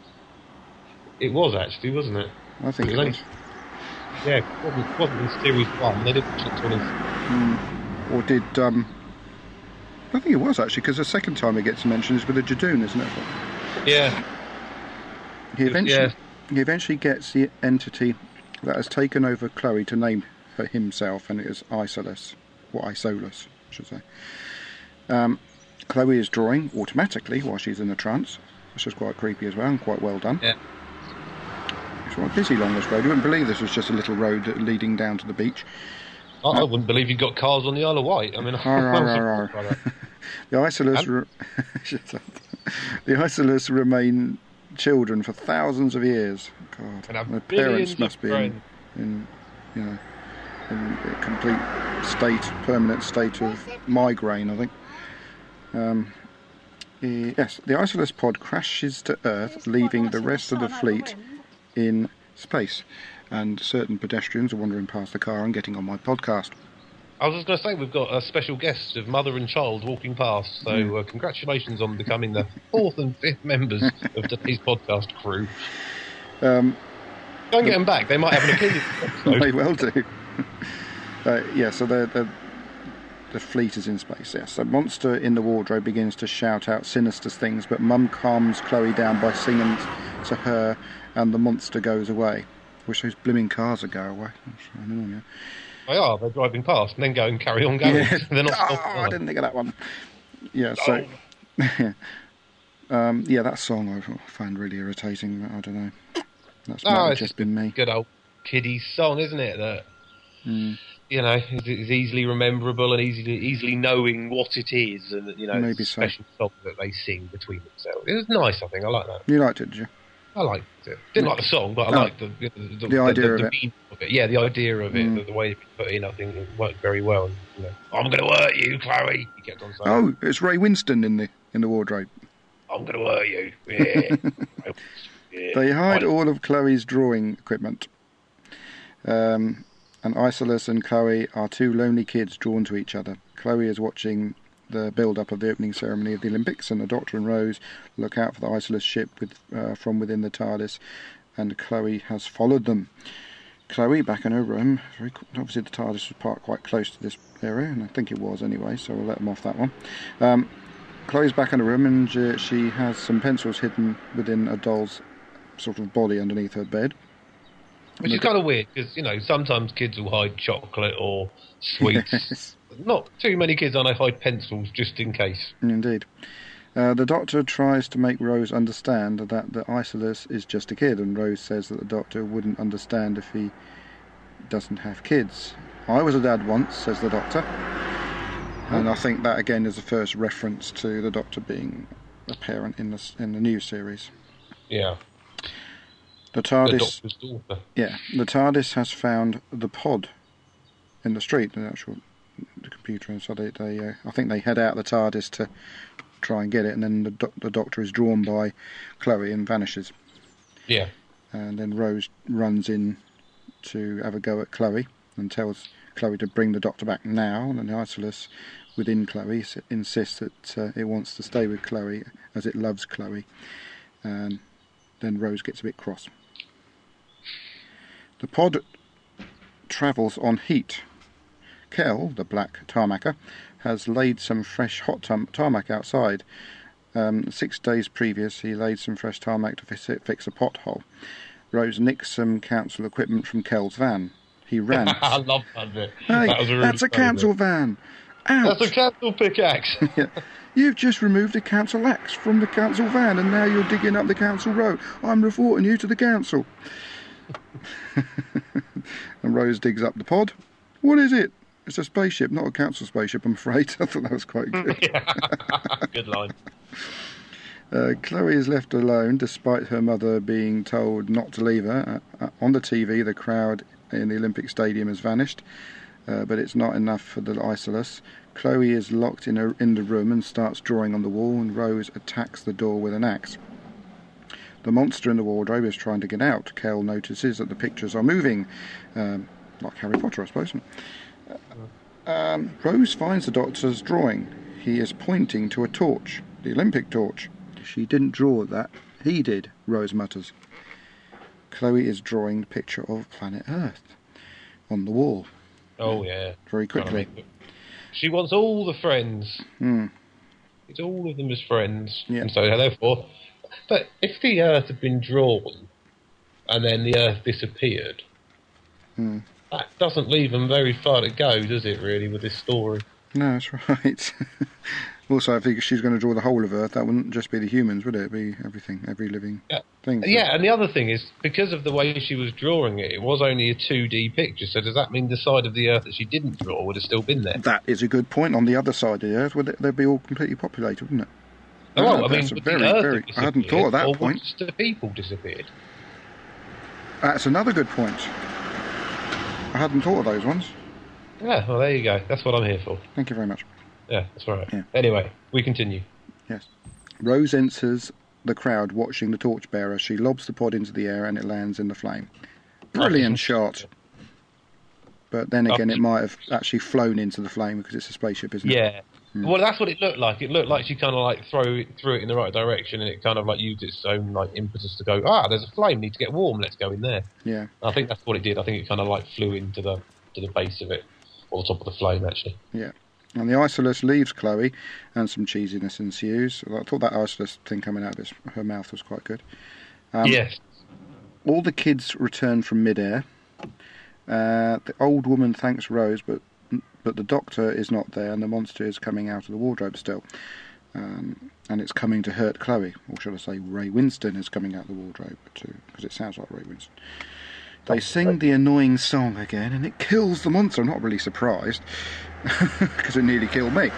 Speaker 7: It was actually, wasn't it?
Speaker 5: I think it
Speaker 7: It was
Speaker 5: was.
Speaker 7: Yeah, it wasn't, it wasn't in series one. They didn't mention it until in-
Speaker 5: Or did, um... I think it was, actually, because the second time it gets mentioned is with the Jadoon, isn't it?
Speaker 7: Yeah.
Speaker 5: He eventually,
Speaker 7: Yeah.
Speaker 5: he eventually gets the entity that has taken over Chloe to name her himself, and it is Isolus, or Isolus, I should say. Um, Chloe is drawing automatically while she's in a trance, which is quite creepy as well, and quite well done.
Speaker 7: Yeah.
Speaker 5: It's quite busy along this road. You wouldn't believe this was just a little road leading down to the beach.
Speaker 7: I, I wouldn't believe you got cars on the Isle of Wight. I mean,
Speaker 5: Arr,
Speaker 7: I was
Speaker 5: arr, arr,
Speaker 7: surprised by that.
Speaker 5: The Isolus,
Speaker 7: And-
Speaker 5: re- Shut up. The Isolus remain children for thousands of years. God,
Speaker 7: And have
Speaker 5: their
Speaker 7: billions
Speaker 5: parents
Speaker 7: of
Speaker 5: must be in,
Speaker 7: friends.
Speaker 5: in, you know, in a complete state, permanent state of migraine, I think. Um, eh, yes, the Isolus pod crashes to Earth, leaving the rest of the fleet in space. And certain pedestrians are wandering past the car and getting on my podcast.
Speaker 7: I was just going to say, we've got a special guest of mother and child walking past, so
Speaker 5: Hmm.
Speaker 7: uh, congratulations on becoming the fourth and fifth members of today's podcast crew.
Speaker 5: Um,
Speaker 7: Go and get them back, they might have an opinion.
Speaker 5: They well do. uh, yeah, so the, the the fleet is in space, yes. The monster in the wardrobe begins to shout out sinister things, but Mum calms Chloe down by singing to her, and the monster goes away. Wish those blooming cars would go away. That's annoying, yeah.
Speaker 7: They are, they're driving past and then go and carry on going.
Speaker 5: Yeah.
Speaker 7: They're not
Speaker 5: Oh,
Speaker 7: stopping,
Speaker 5: I
Speaker 7: are they?
Speaker 5: didn't think of that one. Yeah, so... um, yeah, that song I found really irritating. I don't know. That's
Speaker 7: Oh,
Speaker 5: might have
Speaker 7: it's
Speaker 5: just been me.
Speaker 7: Good old kiddie song, isn't it? That,
Speaker 5: Mm.
Speaker 7: you know, is, is easily rememberable and easily easily knowing what it is, and you know,
Speaker 5: Maybe
Speaker 7: it's a
Speaker 5: so.
Speaker 7: special song that they sing between themselves. It was nice, I think. I like that.
Speaker 5: You liked it, did you?
Speaker 7: I liked it. Didn't like the song, but I
Speaker 5: No.
Speaker 7: liked the the, the,
Speaker 5: The idea
Speaker 7: the,
Speaker 5: of
Speaker 7: the
Speaker 5: it.
Speaker 7: meaning of it. Yeah, the idea of it,
Speaker 5: Mm.
Speaker 7: the, the way it was put in, I think it worked very well. And, you know, I'm going to hurt you, Chloe. He kept on saying,
Speaker 5: Oh, it's Ray Winston in the in the wardrobe.
Speaker 7: I'm going to hurt you. Yeah. Yeah.
Speaker 5: They hide
Speaker 7: I-
Speaker 5: all of Chloe's drawing equipment. Um, and Isolus and Chloe are two lonely kids drawn to each other. Chloe is watching the build-up of the opening ceremony of the Olympics, and the Doctor and Rose look out for the Isolus ship with, uh, from within the TARDIS, and Chloe has followed them. Chloe, back in her room, very, qu- obviously the TARDIS was parked quite close to this area, and I think it was anyway, so we'll let them off that one. Um, Chloe's back in her room, and uh, she has some pencils hidden within a doll's sort of body underneath her bed.
Speaker 7: Which is kind of weird, because, you know, sometimes kids will hide chocolate or sweets. Not too many kids, I know, hide pencils just in case.
Speaker 5: Indeed. Uh, the Doctor tries to make Rose understand that the Isolus is just a kid, and Rose says that the Doctor wouldn't understand if he doesn't have kids. I was a dad once, says the Doctor. And I think that again is the first reference to the Doctor being a parent in the in the new series.
Speaker 7: Yeah.
Speaker 5: The
Speaker 7: The
Speaker 5: TARDIS,
Speaker 7: doctor's daughter.
Speaker 5: yeah, the TARDIS has found the pod in the street, the actual the computer, and so they, they uh, I think they head out the TARDIS to try and get it, and then the, doc- the Doctor is drawn by Chloe and vanishes.
Speaker 7: Yeah.
Speaker 5: And then Rose runs in to have a go at Chloe and tells Chloe to bring the Doctor back now, and the Isolus within Chloe s- insists that uh, it wants to stay with Chloe as it loves Chloe. And then Rose gets a bit cross. The pod travels on heat. Kel, the black tarmacker, has laid some fresh hot tar- tarmac outside. Um, six days previous, he laid some fresh tarmac to fix, it, fix a pothole. Rose nicked some council equipment from Kel's van. He ran.
Speaker 7: I love that bit.
Speaker 5: Hey,
Speaker 7: that was a really
Speaker 5: that's a
Speaker 7: funny
Speaker 5: council
Speaker 7: bit.
Speaker 5: van. Out.
Speaker 7: That's a council pickaxe.
Speaker 5: Yeah. You've just removed a council axe from the council van, and now you're digging up the council road. I'm reporting you to the council. And Rose digs up the pod. What is it? It's a spaceship, not a council spaceship, I'm afraid. I thought that was quite good.
Speaker 7: Good line.
Speaker 5: Uh, Chloe is left alone despite her mother being told not to leave her. Uh, uh, on the T V, the crowd in the Olympic Stadium has vanished, uh, but it's not enough for the Isolus. Chloe is locked in, a, in the room and starts drawing on the wall, and Rose attacks the door with an axe. The monster in the wardrobe is trying to get out. Kel notices that the pictures are moving, um, like Harry Potter, I suppose. Um, Rose finds the Doctor's drawing. He is pointing to a torch, the Olympic torch. She didn't draw that. He did, Rose mutters. Chloe is drawing the picture of planet Earth on the wall.
Speaker 7: Oh, yeah.
Speaker 5: Very quickly.
Speaker 7: She wants all the friends.
Speaker 5: Hmm.
Speaker 7: It's all of them as friends.
Speaker 5: Yeah.
Speaker 7: And so, therefore... But if the Earth had been drawn, and then the Earth disappeared,
Speaker 5: Hmm.
Speaker 7: that doesn't leave them very far to go, does it, really, with this story?
Speaker 5: No, that's right. Also, if she's going to draw the whole of Earth, that wouldn't just be the humans, would it? It'd be everything, every living
Speaker 7: Yeah.
Speaker 5: thing. So-
Speaker 7: Yeah, and the other thing is, because of the way she was drawing it, it was only a two D picture, so does that mean the side of the Earth that she didn't draw would have still been there?
Speaker 5: That is a good point. On the other side of the Earth, would it, they'd be all completely populated, wouldn't it?
Speaker 7: Oh,
Speaker 5: No,
Speaker 7: well, I mean,
Speaker 5: that's a
Speaker 7: would
Speaker 5: very,
Speaker 7: the Earth
Speaker 5: very.
Speaker 7: have
Speaker 5: I hadn't
Speaker 7: disappeared,
Speaker 5: thought of that
Speaker 7: or
Speaker 5: point.
Speaker 7: would just the people disappeared?
Speaker 5: That's another good point. I hadn't thought of those ones.
Speaker 7: Yeah, well, there you go. That's what I'm here for.
Speaker 5: Thank you very much.
Speaker 7: Yeah, that's all right.
Speaker 5: Yeah.
Speaker 7: Anyway, we continue.
Speaker 5: Yes. Rose enters the crowd watching the torchbearer. She lobs the pod into the air and it lands in the flame. Brilliant shot. But then again, it might have actually flown into the flame because it's a spaceship, isn't it?
Speaker 7: Yeah. Well, that's what it looked like. It looked like she kind of like throw it, threw it in the right direction, and it kind of like used its own like impetus to go. Ah, there's a flame. Need to get warm. Let's go in there.
Speaker 5: Yeah.
Speaker 7: I think that's what it did. I think it kind of like flew into the to the base of it, or the top of the flame, actually.
Speaker 5: Yeah. And the Isolus leaves Chloe, and some cheesiness ensues. I thought that Isolus thing coming out of his, her mouth was quite good. Um,
Speaker 7: Yes.
Speaker 5: All the kids return from midair. Uh, the old woman thanks Rose, but but the Doctor is not there, and the monster is coming out of the wardrobe still. Um, and it's coming to hurt Chloe, or should I say Ray Winston is coming out of the wardrobe too, because it sounds like Ray Winston. They sing the annoying song again, and it kills the monster. I'm not really surprised, because it nearly killed me.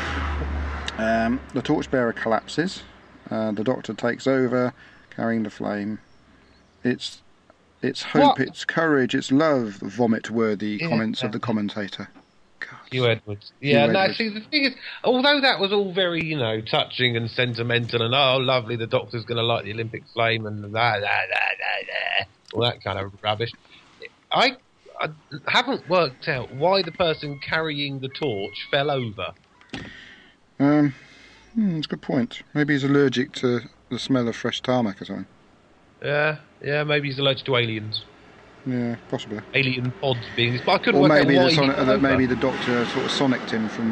Speaker 5: Um, the torchbearer collapses. Uh, the Doctor takes over, carrying the flame. It's it's hope,
Speaker 7: What?
Speaker 5: it's courage, it's love, vomit-worthy
Speaker 7: Yeah.
Speaker 5: comments of the commentator. God.
Speaker 7: Hugh Edwards. Yeah,
Speaker 5: Hugh
Speaker 7: no,
Speaker 5: Edwards.
Speaker 7: see, the thing is, although that was all very, you know, touching and sentimental and, oh, lovely, the Doctor's going to light the Olympic flame and da, da, da, da, da, all that kind of rubbish, I, I haven't worked out why the person carrying the torch fell over.
Speaker 5: Um, hmm, that's a good point. Maybe he's allergic to the smell of fresh tarmac or something.
Speaker 7: Yeah, yeah, maybe he's allergic to aliens.
Speaker 5: Yeah, possibly.
Speaker 7: Alien pods being... But I couldn't
Speaker 5: Or
Speaker 7: work
Speaker 5: maybe
Speaker 7: out why
Speaker 5: the, sonic,
Speaker 7: he fell
Speaker 5: uh,
Speaker 7: over.
Speaker 5: maybe the Doctor sort of sonicked him from...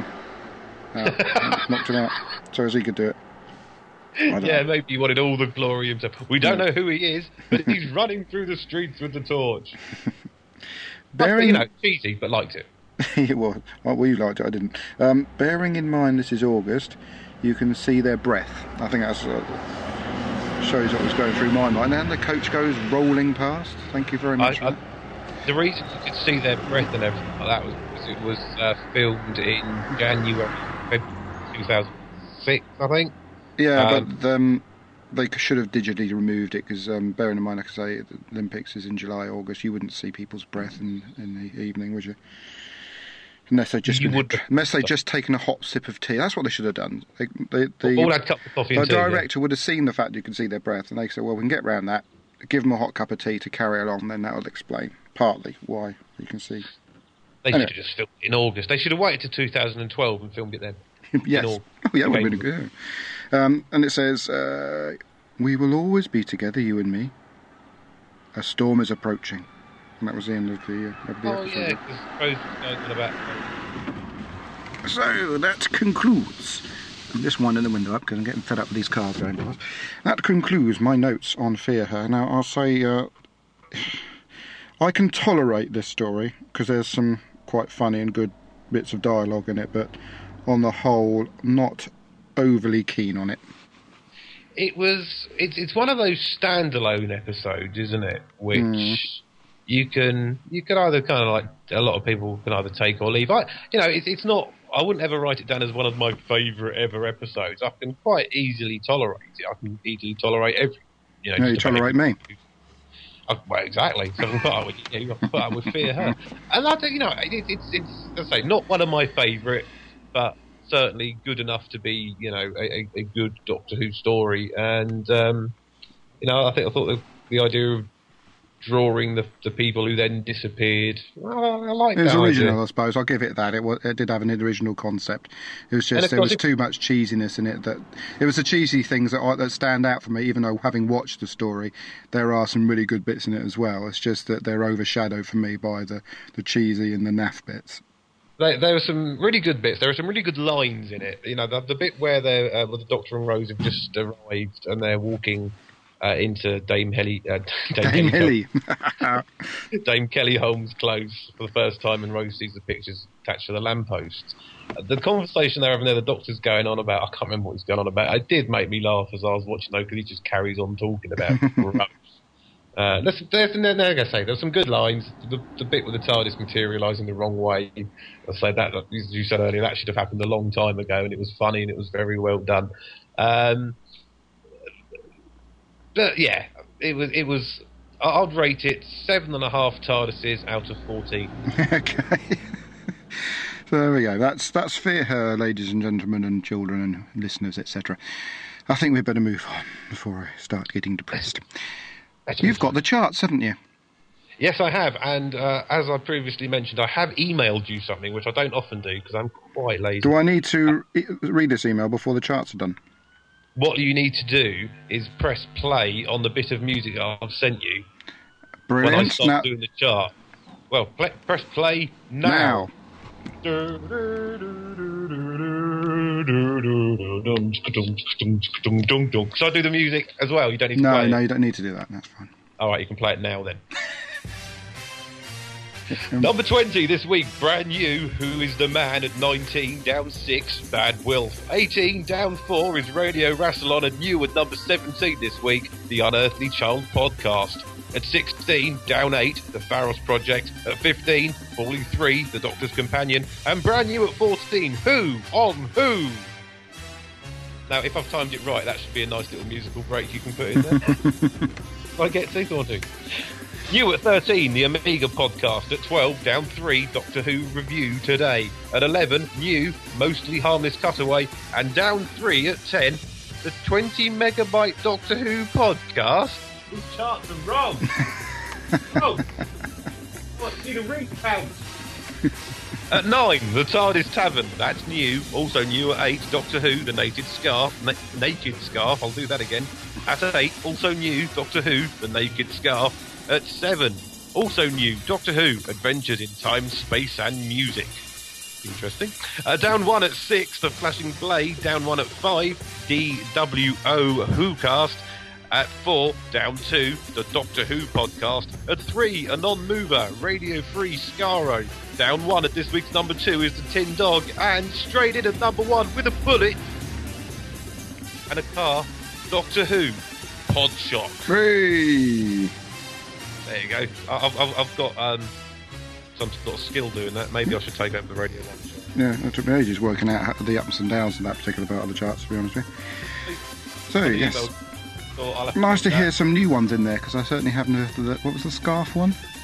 Speaker 5: out, knocked him out, so as he could do it. I don't
Speaker 7: Yeah,
Speaker 5: know.
Speaker 7: maybe he wanted all the glory himself. We don't know who he is, but he's running through the streets with the torch. But,
Speaker 5: Bearing,
Speaker 7: you know, cheesy, but liked it.
Speaker 5: it was. Well, we liked it, I didn't. Um, bearing in mind this is August, you can see their breath. I think that's uh, shows what was going through my mind. And the coach goes rolling past. Thank you very much.
Speaker 7: I,
Speaker 5: for that.
Speaker 7: I, the reason you could see their breath and everything like that was because it was uh, filmed in January two thousand six, I think.
Speaker 5: Yeah,
Speaker 7: um,
Speaker 5: but um, they c- should have digitally removed it because, um, bearing in mind, like I say, the Olympics is in July, August. You wouldn't see people's breath in, in the evening, would you? Unless they just
Speaker 7: You would-
Speaker 5: unless they just taken a hot sip of tea. That's what they should have done. They, they, the
Speaker 7: All had cup of coffee
Speaker 5: the
Speaker 7: and tea. yeah.
Speaker 5: director would have seen the fact you can see their breath, and they said, "Well, we can get round that. Give them a hot cup of tea to carry along. Then that will explain partly why you can see."
Speaker 7: They
Speaker 5: Anyway.
Speaker 7: should have just filmed it in August. They should have waited to two thousand twelve and filmed it then.
Speaker 5: Yes.
Speaker 7: In all-
Speaker 5: Oh, yeah, would have been
Speaker 7: Okay.
Speaker 5: good. Um, and it says, uh, "We will always be together, you and me. A storm is approaching." And that was the end of the, uh, of the
Speaker 7: Oh
Speaker 5: episode.
Speaker 7: yeah, because Rose was going on about.
Speaker 5: So that concludes. I'm just winding the window up because I'm getting fed up with these cars going past. That concludes my notes on Fear Her. Now I'll say uh, I can tolerate this story because there's some quite funny and good bits of dialogue in it, but on the whole, not overly keen on it.
Speaker 7: It was. It's it's one of those standalone episodes, isn't it? Which
Speaker 5: Mm.
Speaker 7: you can you can either kind of like a lot of people can either take or leave. I you know it's it's not. I wouldn't ever write it down as one of my favourite ever episodes. I can quite easily tolerate it. I can easily tolerate every. You know,
Speaker 5: No, you
Speaker 7: just about
Speaker 5: tolerate me.
Speaker 7: I, well, exactly. So I can put up with you. I can put up with Fear Her, and I think you know it, it's it's as I say not one of my favourite, but certainly good enough to be you know a, a, a good Doctor Who story. And um, you know I think I thought the, the idea of drawing the the people who then disappeared. Well, I like
Speaker 5: It was
Speaker 7: that
Speaker 5: original,
Speaker 7: idea.
Speaker 5: I suppose. I'll give it that. It, was, it did have an original concept. It was
Speaker 7: And
Speaker 5: just
Speaker 7: of
Speaker 5: there
Speaker 7: course
Speaker 5: was
Speaker 7: it-
Speaker 5: too much cheesiness in it. That it was the cheesy things that I, that stand out for me. Even though having watched the story, there are some really good bits in it as well. It's just that they're overshadowed for me by the the cheesy and the naff bits.
Speaker 7: There, there were some really good bits. There were some really good lines in it. You know, the, the bit where they're, uh, where the Doctor and Rose have just arrived and they're walking uh, into Dame Helly, uh,
Speaker 5: Dame
Speaker 7: Kelly,
Speaker 5: Hilly.
Speaker 7: Dame Kelly Holmes' clothes for the first time, and Rose sees the pictures attached to the lamppost. Uh, the conversation they're having there, the Doctor's going on about. I can't remember what he's going on about. It did make me laugh as I was watching, though, because he just carries on talking about Rose. Uh, there's, there's, no, no, like I say, there's some good lines. The, the bit with the TARDIS materialising the wrong way, I say that, as you said earlier, that should have happened a long time ago, and it was funny and it was very well done. Um, but yeah, it was. It was. I- I'd rate it seven and a half TARDISes out of fourteen.
Speaker 5: Okay. So there we go. That's that's Fear Her, ladies and gentlemen, and children and listeners, et cetera. I think we'd better move on before I start getting depressed. You've got the charts, haven't you?
Speaker 7: Yes, I have, and uh, as I previously mentioned, I have emailed you something, which I don't often do because I'm quite lazy.
Speaker 5: Do I need to e- read this email before the charts are done?
Speaker 7: What you need to do is press play on the bit of music I've sent you when I
Speaker 5: Brilliant.
Speaker 7: start
Speaker 5: Now,
Speaker 7: doing the chart. Well, pl- press play now.
Speaker 5: now,
Speaker 7: So I do the music as well. You don't need to
Speaker 5: no,
Speaker 7: play
Speaker 5: no,
Speaker 7: it.
Speaker 5: you don't need to do that. That's fine.
Speaker 7: All right, you can play it now then. Number twenty this week, brand new. Who is the man at nineteen, down six, Bad Wilf. eighteen, down four is Radio Rassilon, and new at number seventeen this week, The Unearthly Child Podcast. At sixteen, down eight, The Pharos Project. At fifteen, falling three, The Doctor's Companion. And brand new at fourteen, Who on Who? Now, if I've timed it right, that should be a nice little musical break you can put in there. If I get to or do. New at thirteen, the Amiga Podcast. At twelve, down three, Doctor Who Review Today. At eleven, new, Mostly Harmless Cutaway. And down three at ten, the twenty megabyte Doctor Who Podcast. These charts are wrong. Wrong. What, need a recount? At nine, the TARDIS Tavern. That's new. Also new at eight, Doctor Who, the Naked Scarf. Na- naked Scarf, I'll do that again. At eight, also new, Doctor Who, the Naked Scarf. At seven, also new, Doctor Who, Adventures in Time, Space and Music. Interesting. Uh, down one at six, The Flashing Blade. Down one at five, D W O WhoCast. At four, down two, the Doctor Who Podcast. At three, a non-mover, Radio Free Scaro. Down one at this week's number two is the Tin Dog. And straight in at number one with a bullet and a car, Doctor Who Podshock.
Speaker 5: Three.
Speaker 7: There you go. I- I've, I've, I've got um, some sort of skill doing that. Maybe I should take over the Radio One show.
Speaker 5: Yeah, it took me ages working out how- the ups and downs of that particular part of the charts, to be honest with you. So, yes.
Speaker 7: So I'll have
Speaker 5: Nice to
Speaker 7: do
Speaker 5: hear
Speaker 7: that.
Speaker 5: some new ones in there, because I certainly haven't heard the, what was the scarf one?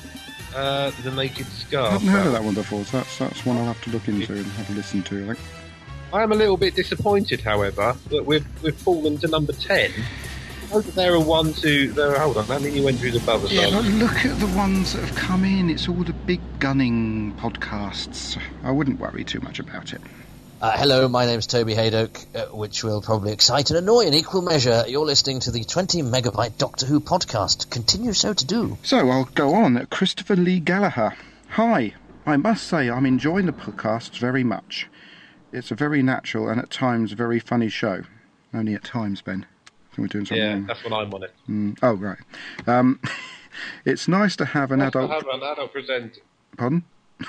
Speaker 7: Uh, the Naked
Speaker 5: I
Speaker 7: Scarf.
Speaker 5: haven't heard of that one before, so that's, that's one I'll have to look into and have a listen to, I think.
Speaker 7: I am a little bit disappointed, however, that we've we've fallen to number ten. I hope that there are one, two... There are, hold on, how many went through the buzzer?
Speaker 5: Yeah, but look at the ones that have come in. It's all the big gunning podcasts. I wouldn't worry too much about it.
Speaker 8: Uh, hello, my name's Toby Haydock, uh, which will probably excite and annoy in equal measure. You're listening to the twenty megabyte Doctor Who podcast. Continue so to do.
Speaker 5: So I'll go on. Christopher Lee Gallagher. Hi. I must say I'm enjoying the podcasts very much. It's a very natural and at times very funny show. Only at times, Ben. I think we're doing something
Speaker 7: Yeah,
Speaker 5: wrong.
Speaker 7: that's when I'm on it.
Speaker 5: Mm, oh, right. Um, it's nice to have an
Speaker 7: Nice
Speaker 5: adult...
Speaker 7: to have an adult present.
Speaker 5: Pardon?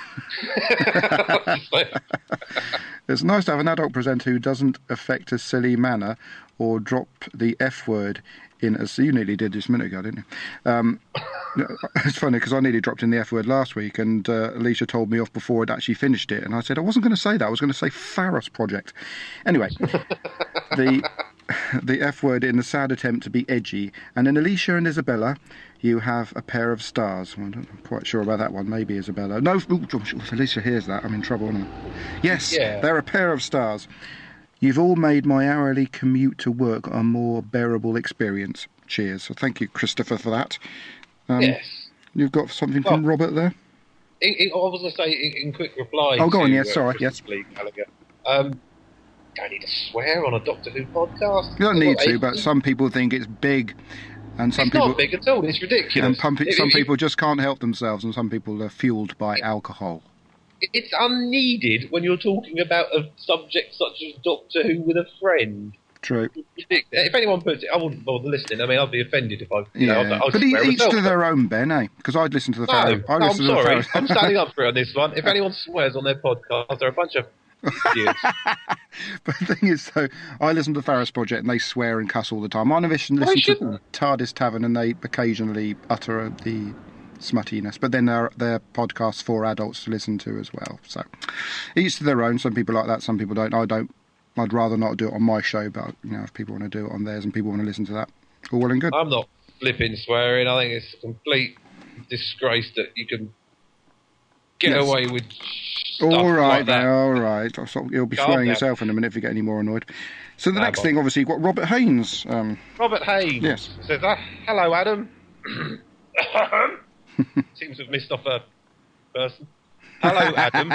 Speaker 5: It's nice to have an adult presenter who doesn't affect a silly manner or drop the F word in as you nearly did this minute ago, didn't you? Um, it's funny because I nearly dropped in the F word last week, and uh, Alicia told me off before I'd actually finished it, and I said I wasn't going to say that. I was going to say Pharos Project. Anyway, the the F word in a sad attempt to be edgy, and in Alicia and Isabella, you have a pair of stars. Well, I'm not quite sure about that one. Maybe Isabella. No, ooh, if Alicia hears that, I'm in trouble, aren't I? Yes,
Speaker 7: Yeah.
Speaker 5: they're a pair of stars. You've all made my hourly commute to work a more bearable experience. Cheers. So thank you, Christopher, for that. Um,
Speaker 7: Yes.
Speaker 5: You've got something from
Speaker 7: Well-
Speaker 5: Robert there?
Speaker 7: In, in, I was going to say, in, in quick reply
Speaker 5: Oh, go
Speaker 7: to,
Speaker 5: on, yes,
Speaker 7: uh,
Speaker 5: sorry,
Speaker 7: Christopher Lee Gallagher, um, don't need to swear on a Doctor Who podcast.
Speaker 5: You don't need
Speaker 7: Well,
Speaker 5: to,
Speaker 7: it-
Speaker 5: but some people think it's big, and some
Speaker 7: It's
Speaker 5: people
Speaker 7: not big at all, it's ridiculous.
Speaker 5: and pump it,
Speaker 7: It-
Speaker 5: some
Speaker 7: it-
Speaker 5: people just can't help themselves, and some people are fueled by alcohol.
Speaker 7: It's unneeded when you're talking about a subject such as Doctor Who with a friend.
Speaker 5: True.
Speaker 7: Ridic- If anyone puts it, I wouldn't bother listening. I mean, I'd be offended if I, you know,
Speaker 5: Yeah,
Speaker 7: I'd, I'd
Speaker 5: but e-
Speaker 7: swear
Speaker 5: each
Speaker 7: myself.
Speaker 5: to their own, Ben, eh? Because I'd listen to the
Speaker 7: No,
Speaker 5: Pharaoh. I
Speaker 7: no, I'm
Speaker 5: listen to the
Speaker 7: sorry.
Speaker 5: Pharaoh.
Speaker 7: I'm standing up for it on this one. If anyone swears on their podcast, they're a bunch of idiots.
Speaker 5: But the thing is, though, I listen to the Pharos Project and they swear and cuss all the time. I listen,
Speaker 7: Why
Speaker 5: listen to
Speaker 7: shouldn't?
Speaker 5: TARDIS Tavern and they occasionally utter the smuttiness. But then they're, they're podcasts for adults to listen to as well. So each to their own. Some people like that, some people don't. I don't. I'd rather not do it on my show, but you know, if people want to do it on theirs and people want to listen to that, all well and good.
Speaker 7: I'm not flipping swearing. I think it's a complete disgrace that you can get
Speaker 5: Yes.
Speaker 7: away with stuff
Speaker 5: All right,
Speaker 7: like that.
Speaker 5: now, all right. I'll sort- You'll be
Speaker 7: Calm
Speaker 5: swearing
Speaker 7: down.
Speaker 5: yourself in a minute if you get any more annoyed. So the
Speaker 7: Ah,
Speaker 5: next
Speaker 7: well.
Speaker 5: thing, obviously, you've got Robert Haynes. Um,
Speaker 7: Robert Haynes
Speaker 5: Yes.
Speaker 7: says, uh, hello, Adam. Seems to have missed off a person. Hello, Adam.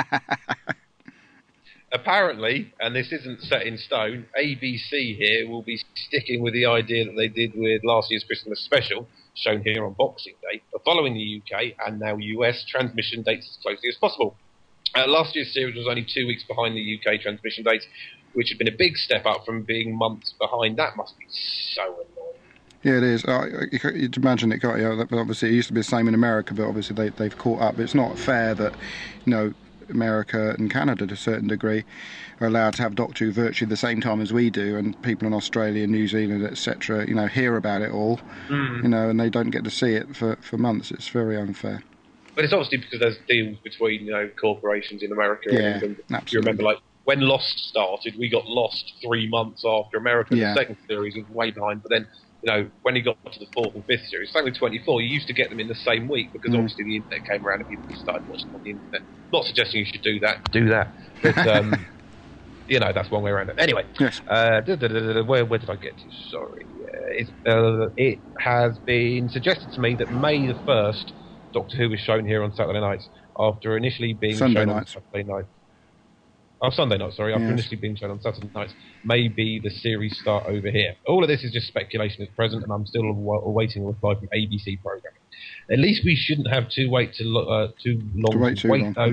Speaker 7: Apparently, and this isn't set in stone, A B C here will be sticking with the idea that they did with last year's Christmas special, shown here on Boxing Day, of following the U K and now U S transmission dates as closely as possible. Uh, last year's series was only two weeks behind the U K transmission dates, which had been a big step up from being months behind. That must be so annoying.
Speaker 5: Yeah, it is. Uh, you can- you'd imagine it got, you know, but obviously it used to be the same in America, but obviously they, they've caught up. It's not fair that, you know, America and Canada to a certain degree are allowed to have Doctor Who virtually the same time as we do, and people in Australia, New Zealand, et cetera, you know, hear about it all,
Speaker 7: Mm.
Speaker 5: you know, and they don't get to see it for, for months. It's very unfair.
Speaker 7: But it's obviously because there's deals between, you know, corporations in America
Speaker 5: Yeah,
Speaker 7: and England.
Speaker 5: absolutely.
Speaker 7: You remember, like, when Lost started, we got Lost three months after America.
Speaker 5: Yeah.
Speaker 7: The second series was way behind, but then, you know, when you got to the fourth and fifth series, same with twenty-four, you used to get them in the same week because
Speaker 5: Mm.
Speaker 7: obviously the internet came around and people started watching on the internet. Not suggesting you should do that. Do that. But, um, you know, that's one way around it. Anyway,
Speaker 5: Yes.
Speaker 7: uh, da, da, da, da, da, where, where did I get to? Sorry. Uh, it, uh, it has been suggested to me that May the first, Doctor Who was shown here on Saturday nights after initially being
Speaker 5: Sunday
Speaker 7: shown
Speaker 5: nights.
Speaker 7: on Saturday night. Oh, Sunday night, sorry. After
Speaker 5: Yes.
Speaker 7: initially being shown on Saturday nights, maybe the series start over here. All of this is just speculation at present, and I'm still awa- awaiting a reply from A B C programming. At least we shouldn't have to wait too, lo- uh, too long
Speaker 5: To wait too long.
Speaker 7: though.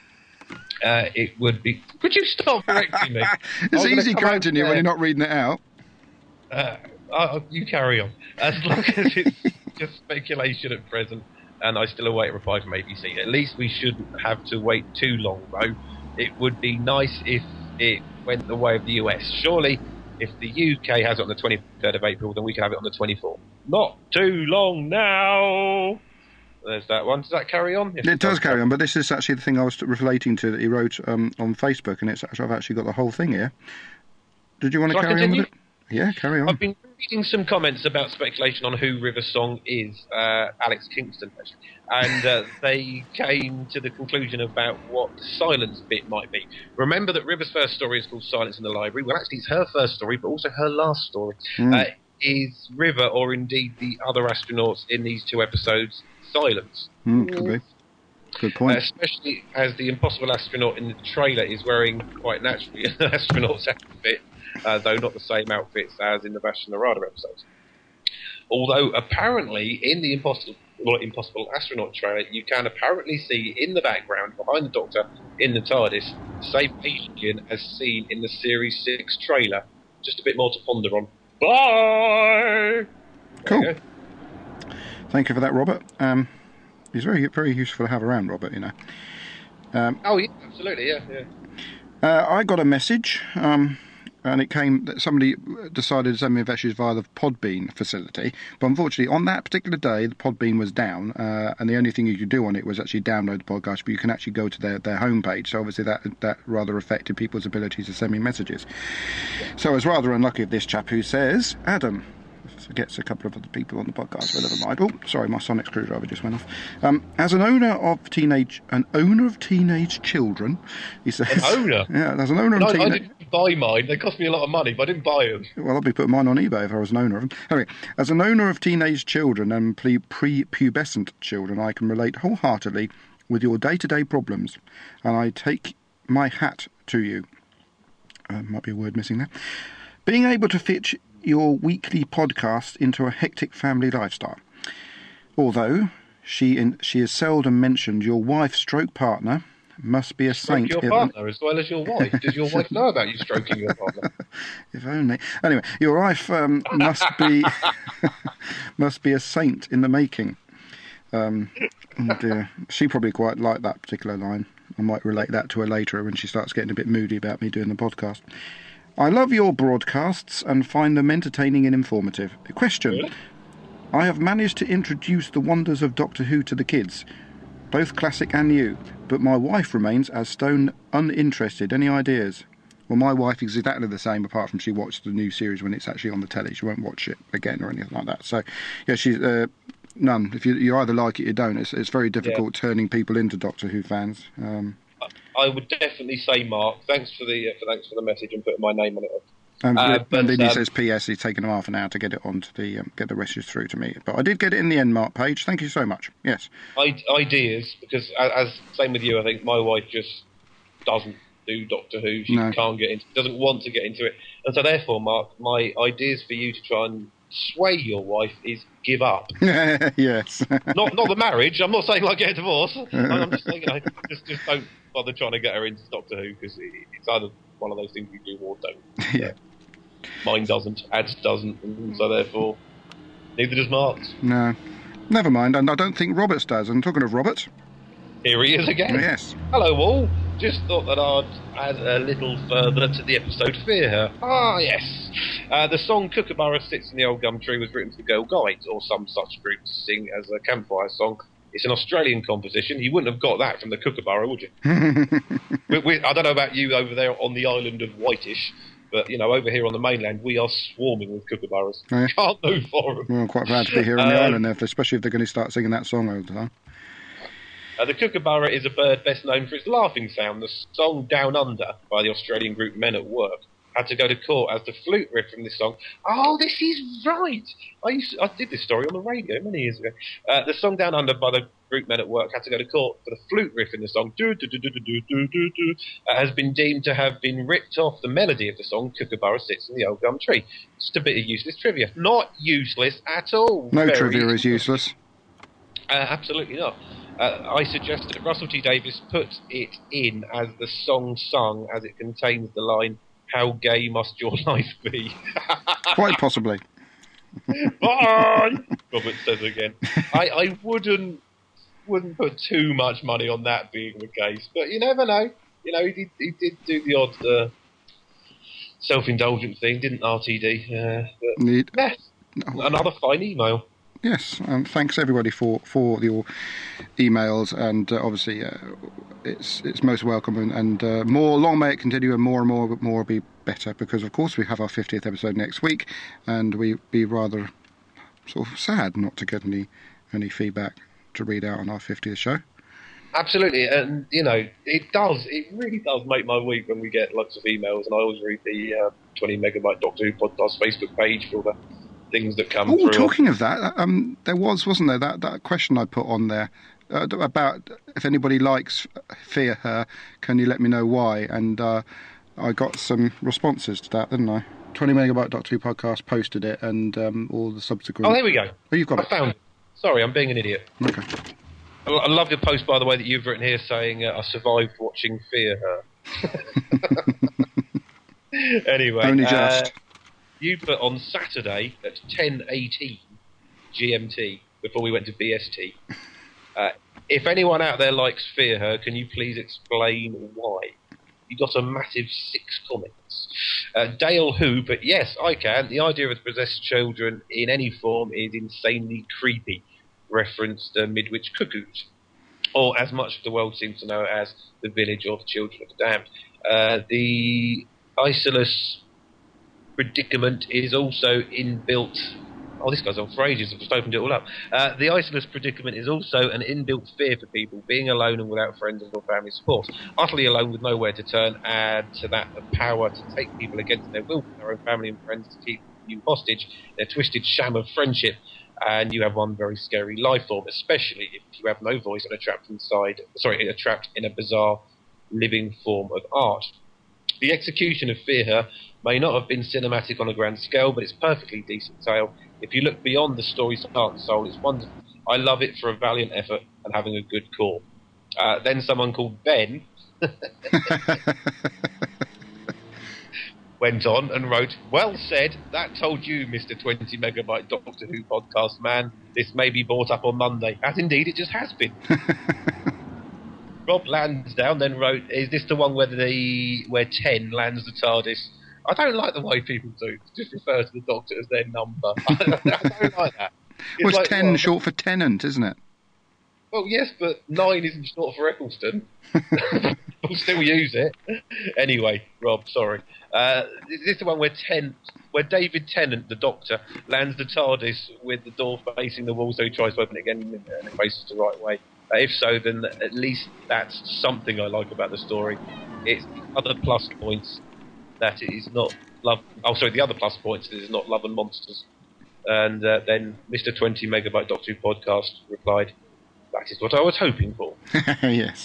Speaker 7: Uh, it would be. Could you stop correcting me? I
Speaker 5: It's
Speaker 7: was gonna
Speaker 5: easy
Speaker 7: come
Speaker 5: correcting
Speaker 7: out
Speaker 5: you when
Speaker 7: there-
Speaker 5: you're not reading it out.
Speaker 7: uh, uh, you carry on. As long as it's just speculation at present, and I still await a reply from A B C. At least we shouldn't have to wait too long, though. It would be nice if it went the way of the U S. Surely, if the U K has it on the twenty-third of April, then we can have it on the twenty-fourth. Not too long now. There's that one. Does that carry on? Yes,
Speaker 5: It does carry on, but this is actually the thing I was relating to that he wrote um, on Facebook, and it's actually, I've actually got the whole thing here. Did you want to
Speaker 7: Shall I
Speaker 5: carry on with
Speaker 7: continue?
Speaker 5: it? Yeah, carry on.
Speaker 7: I've been reading some comments about speculation on who River's song is, uh, Alex Kingston, actually, and uh, they came to the conclusion about what the silence bit might be. Remember that River's first story is called Silence in the Library. Well, actually, it's her first story, but also her last story. Mm. Uh, is River, or indeed the other astronauts in these two episodes, silence?
Speaker 5: Mm, could be. Good point.
Speaker 7: Uh, especially as the impossible astronaut in the trailer is wearing, quite naturally, an astronaut's outfit, uh, though not the same outfits as in the Vash and Narada episodes. Although apparently in the impossible, well, impossible astronaut trailer, you can apparently see in the background, behind the Doctor, in the TARDIS, the same alien as seen in the Series six trailer. Just a bit more to ponder on. Bye!
Speaker 5: Cool. Thank you for that, Robert. Um, he's very, very useful to have around, Robert, you know. Um,
Speaker 7: oh, yeah, absolutely, yeah, yeah.
Speaker 5: Uh, I got a message, um, and it came that somebody decided to send me messages via the Podbean facility, but unfortunately on that particular day the Podbean was down, uh, and the only thing you could do on it was actually download the podcast, but you can actually go to their, their homepage, so obviously that that rather affected people's ability to send me messages. So I was rather unlucky of this chap who says, Adam, gets a couple of other people on the podcast, but never mind. Oh, sorry, my sonic screwdriver just went off. Um, as an owner of teenage, an owner of teenage children, he says.
Speaker 7: An owner?
Speaker 5: Yeah, as an owner of
Speaker 7: I,
Speaker 5: teenage.
Speaker 7: I didn't buy mine. They cost me a lot of money, but I didn't buy them.
Speaker 5: Well, I'd be putting mine on eBay if I was an owner of them. Anyway, as an owner of teenage children and pre- pre-pubescent children, I can relate wholeheartedly with your day-to-day problems, and I take my hat to you. Uh, might be a word missing there. Being able to fit your weekly podcast into a hectic family lifestyle. Although she in, she has seldom mentioned your wife stroke partner must be a
Speaker 7: Stroke
Speaker 5: saint.
Speaker 7: your partner as well as your wife. Does your wife know about you stroking your partner?
Speaker 5: If only. Anyway, your wife um, must be must be a saint in the making. Um, oh dear. She probably quite liked that particular line. I might relate that to her later when she starts getting a bit moody about me doing the podcast. I love your broadcasts and find them entertaining and informative. Question. Really? I have managed to introduce the wonders of Doctor Who to the kids, both classic and new, but my wife remains as stone uninterested. Any ideas? Well, my wife is exactly the same, apart from she watched the new series when it's actually on the telly. She won't watch it again or anything like that. So, yeah, she's uh, none. If you, you either like it or you don't. It's, it's very difficult yeah. turning people into Doctor Who fans. Um,
Speaker 7: I would definitely say, Mark, thanks for the uh, for, thanks for the message and putting my name on it.
Speaker 5: And,
Speaker 7: uh,
Speaker 5: but, and then he
Speaker 7: um,
Speaker 5: says, P S, he's taken him half an hour to get it onto the um, get the message through to me. But I did get it in the end, Mark Page. Thank you so much. Yes.
Speaker 7: I, ideas, because as, as same with you, I think my wife just doesn't do Doctor Who. She no. can't get into, doesn't want to get into it, and so therefore, Mark, my ideas for you to try and sway your wife is give up.
Speaker 5: Yes.
Speaker 7: not not the marriage. I'm not saying like get a divorce. I'm just saying, you know, just just don't bother trying to get her into Doctor Who, because it's either one of those things you do or don't.
Speaker 5: Yeah.
Speaker 7: Mine doesn't, Ads doesn't, and so therefore neither does Mark's.
Speaker 5: No. Never mind, and I don't think Robert's does. And talking of Robert,
Speaker 7: here he is again.
Speaker 5: Yes.
Speaker 7: Hello all. Just thought that I'd add a little further to the episode Fear Her. Ah, yes. Uh, the song Kookaburra Sits in the Old Gum Tree was written for Girl Guides, or some such group, to sing as a campfire song. It's an Australian composition. You wouldn't have got that from the Kookaburra, would you? we, we, I don't know about you over there on the island of Whitish, but, you know, over here on the mainland, we are swarming with kookaburras.
Speaker 5: Oh, yeah.
Speaker 7: Can't move for them.
Speaker 5: Well, I'm quite glad to be here on the um, island, there, especially if they're going to start singing that song all the time.
Speaker 7: Uh, the kookaburra is a bird best known for its laughing sound. The song Down Under by the Australian group Men at Work had to go to court as the flute riff from this song. Oh, this is right! I used to, I did this story on the radio many years ago. Uh, the song Down Under by the group Men at Work had to go to court for the flute riff in the song do, do, do, do, do, do, do, do, uh, has been deemed to have been ripped off the melody of the song Kookaburra Sits in the Old Gum Tree. Just a bit of useless trivia. Not useless at all.
Speaker 5: No
Speaker 7: Very
Speaker 5: trivia is useless.
Speaker 7: Uh, absolutely not. Uh, I suggest that Russell T Davies put it in as the song sung, as it contains the line, "How gay must your life be?"
Speaker 5: Quite possibly.
Speaker 7: Bye! Robert says again. I, I wouldn't wouldn't put too much money on that being the case, but you never know. You know, he did, he did do the odd uh, self-indulgent thing, didn't R T D? Uh, but,
Speaker 5: Need.
Speaker 7: Yeah, another fine email.
Speaker 5: Yes, and thanks everybody for, for your emails, and uh, obviously uh, it's it's most welcome, and, and uh, more long may it continue, and more and more more be better, because of course we have our fiftieth episode next week, and we'd be rather sort of sad not to get any any feedback to read out on our fiftieth show.
Speaker 7: Absolutely, and you know, it does, it really does make my week when we get lots of emails, and I always read the uh, twenty Megabyte Doctor Who podcast Facebook page for all the things that come
Speaker 5: oh,
Speaker 7: through.
Speaker 5: Oh, talking of that, um, there was, wasn't there, that, that question I put on there uh, about if anybody likes Fear Her, can you let me know why? And uh, I got some responses to that, didn't I? twenty Megabyte Doctor Who podcast posted it, and um, all the subsequent...
Speaker 7: Oh, there we go.
Speaker 5: Oh, you've got
Speaker 7: I
Speaker 5: it.
Speaker 7: found it. Sorry, I'm being an idiot.
Speaker 5: Okay.
Speaker 7: I I love your post, by the way, that you've written here saying, uh, I survived watching Fear Her. Anyway.
Speaker 5: Only just.
Speaker 7: Uh, you put on Saturday at ten eighteen G M T, before we went to B S T. Uh, if anyone out there likes Fear Her, can you please explain why? You got a massive six comments. Uh, Dale Who, but yes, I can. The idea of possessed children in any form is insanely creepy. Referenced uh, Midwich Cuckoos, or as much of the world seems to know as the Village or the Children of the Damned. Uh, the Isolus predicament is also inbuilt. Oh, this guy's on for ages. I've just opened it all up. Uh, the Isolus predicament is also an inbuilt fear for people, being alone and without friends or family support. Utterly alone with nowhere to turn, add to that the power to take people against their will from their own family and friends to keep you hostage, their twisted sham of friendship, and you have one very scary life form, especially if you have no voice and are trapped inside, sorry, are trapped in a bizarre living form of art. The execution of Fear Her may not have been cinematic on a grand scale, but it's a perfectly decent tale. If you look beyond the story's heart and soul, it's wonderful. I love it for a valiant effort and having a good core. Uh, then someone called Ben went on and wrote, well said, that told you, Mister twenty Megabyte Doctor Who podcast man. This may be brought up on Monday. As indeed it just has been. Rob Lansdowne then wrote, is this the one where the where ten lands the TARDIS? I don't like the way people do. Just refer to the Doctor as their number. I don't, I don't like that. It's
Speaker 5: well, it's
Speaker 7: like,
Speaker 5: ten
Speaker 7: well,
Speaker 5: short for tenant, isn't it?
Speaker 7: Well, yes, but nine isn't short for Eccleston. We'll still use it. Anyway, Rob, sorry. Uh, is this the one where ten, where David Tennant, the Doctor, lands the TARDIS with the door facing the wall, so he tries to open it again and it faces the right way? Uh, if so, then at least that's something I like about the story. It's the other plus points that it is not love. Oh, sorry, the other plus points is not Love and Monsters. And uh, then Mister twenty Megabyte Doctor Who podcast replied, that is what I was hoping for.
Speaker 5: Yes.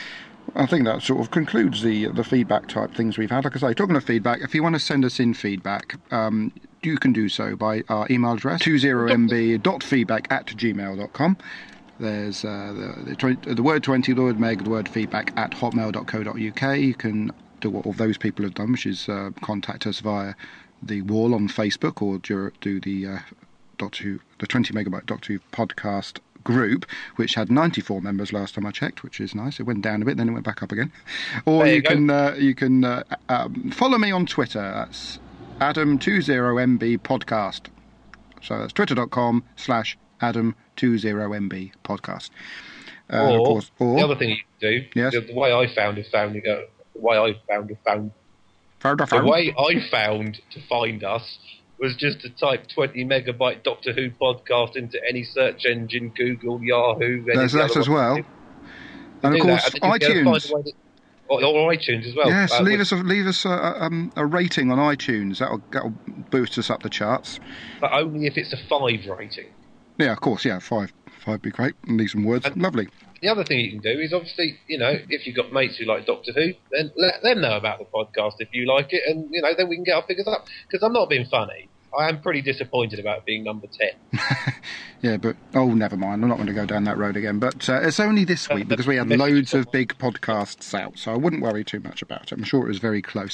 Speaker 5: I think that sort of concludes the the feedback type things we've had. Like I say, talking of feedback, if you want to send us in feedback, um, you can do so by our email address, two zero m b dot feedback at gmail dot com. There's uh, the, the, tw- the word twenty, the word meg, the word feedback at hotmail dot co dot uk. You can do what all those people have done, which is uh, contact us via the wall on Facebook, or do, do the uh, Doctor Who, the twenty Megabyte Doctor Who podcast group, which had ninety-four members last time I checked, which is nice. It went down a bit, then it went back up again. Or
Speaker 7: there you,
Speaker 5: you
Speaker 7: go.
Speaker 5: can uh, you can uh, um, follow me on Twitter. That's Adam twenty M B podcast. So that's twitter.com slash Adam twenty M B podcast. Uh,
Speaker 7: or,
Speaker 5: of course, or
Speaker 7: the other thing you can do,
Speaker 5: yes?
Speaker 7: the, the way I found it, found it, uh, the way I found it, found,
Speaker 5: found,
Speaker 7: the
Speaker 5: found.
Speaker 7: way I found to find us was just to type twenty Megabyte Doctor Who podcast into any search engine, Google, Yahoo.
Speaker 5: There's that as well.
Speaker 7: You
Speaker 5: And of
Speaker 7: do
Speaker 5: course,
Speaker 7: that, and then you
Speaker 5: iTunes.
Speaker 7: find a way to- or, or iTunes as well.
Speaker 5: Yes,
Speaker 7: uh,
Speaker 5: leave
Speaker 7: with-
Speaker 5: us a, leave us a, um, a rating on iTunes. That'll that'll boost us up the charts.
Speaker 7: But only if it's a five rating.
Speaker 5: Yeah, of course. Yeah, five five would be great. And leave some words.
Speaker 7: And-
Speaker 5: Lovely.
Speaker 7: The other thing you can do is obviously, you know, if you've got mates who like Doctor Who, then let them know about the podcast if you like it, and you know, then we can get our figures up. Because I'm not being funny. I am pretty disappointed about being number ten.
Speaker 5: Yeah, but oh, never mind. I'm not going to go down that road again. But uh, it's only this week because we had loads of big podcasts out, so I wouldn't worry too much about it. I'm sure it was very close.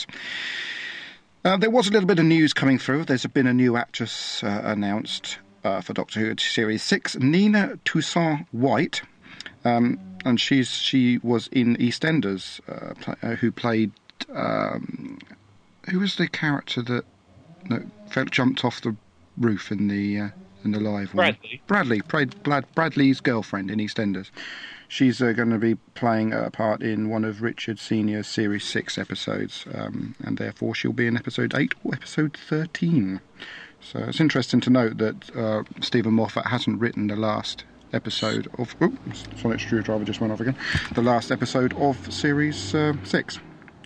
Speaker 5: Uh, there was a little bit of news coming through. There's been a new actress uh, announced uh, for Doctor Who Series Six, Nina Toussaint White, um, and she's she was in EastEnders, uh, pl- uh, who played um, who was the character that that felt jumped off the roof in the uh, in the live one.
Speaker 7: Bradley?
Speaker 5: Bradley, Brad, Brad, Bradley's girlfriend in EastEnders. She's uh, going to be playing a part in one of Richard Senior's Series six episodes, um, and therefore she'll be in episode eight or episode thirteen. So it's interesting to note that uh, Stephen Moffat hasn't written the last episode of... Oh, sonic screwdriver just went off again. The last episode of Series uh, six.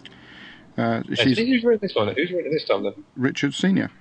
Speaker 5: Uh,
Speaker 7: Yeah,
Speaker 5: she's
Speaker 7: who's written this one? Who's written it this time then?
Speaker 5: Richard Senior.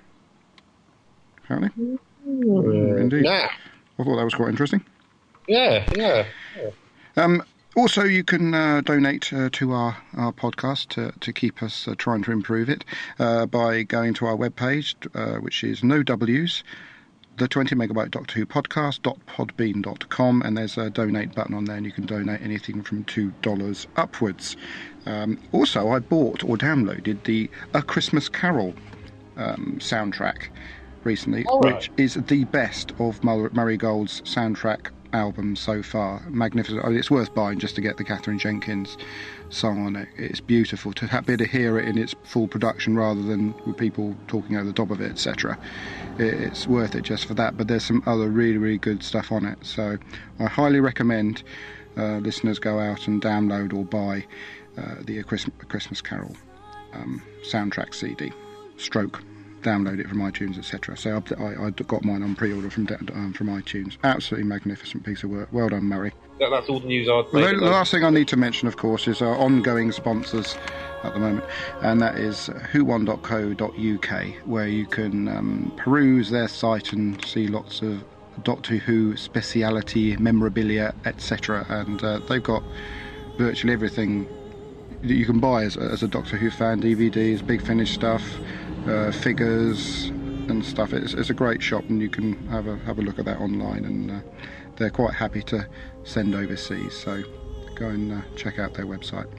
Speaker 5: Apparently.
Speaker 7: Uh,
Speaker 5: Indeed.
Speaker 7: Nah.
Speaker 5: I thought that was quite interesting.
Speaker 7: Yeah, yeah. yeah.
Speaker 5: Um, also, you can uh, donate uh, to our, our podcast to, to keep us uh, trying to improve it uh, by going to our webpage, uh, which is no W's, the twenty megabyte Doctor Who podcast dot podbean dot com, and there's a donate button on there, and you can donate anything from two dollars upwards. Um, also, I bought or downloaded the A Christmas Carol um, soundtrack recently,
Speaker 7: All right.
Speaker 5: which is the best of Mur- Murray Gold's soundtrack album so far. Magnificent. I mean, it's worth buying just to get the Catherine Jenkins song on it. It's beautiful to ha- be able to hear it in its full production rather than with people talking over the top of it, et cetera. It, it's worth it just for that, but there's some other really, really good stuff on it. So I highly recommend uh, listeners go out and download or buy uh, the A Christmas, A Christmas Carol um, soundtrack C D. Stroke. Download it from iTunes, et cetera. So I've, I, I got mine on pre-order from um, from iTunes. Absolutely magnificent piece of work. Well done, Murray.
Speaker 7: That, that's all the news I'd
Speaker 5: Well,
Speaker 7: say.
Speaker 5: the, the last thing I need to mention, of course, is our ongoing sponsors at the moment, and that is who one dot co dot uk, where you can um, peruse their site and see lots of Doctor Who speciality memorabilia, et cetera. And uh, they've got virtually everything that you can buy as, as a Doctor Who fan: D V Ds, Big Finish stuff, uh, figures and stuff. It's, it's a great shop, and you can have a have a look at that online, and uh, they're quite happy to send overseas, so go and uh, check out their website.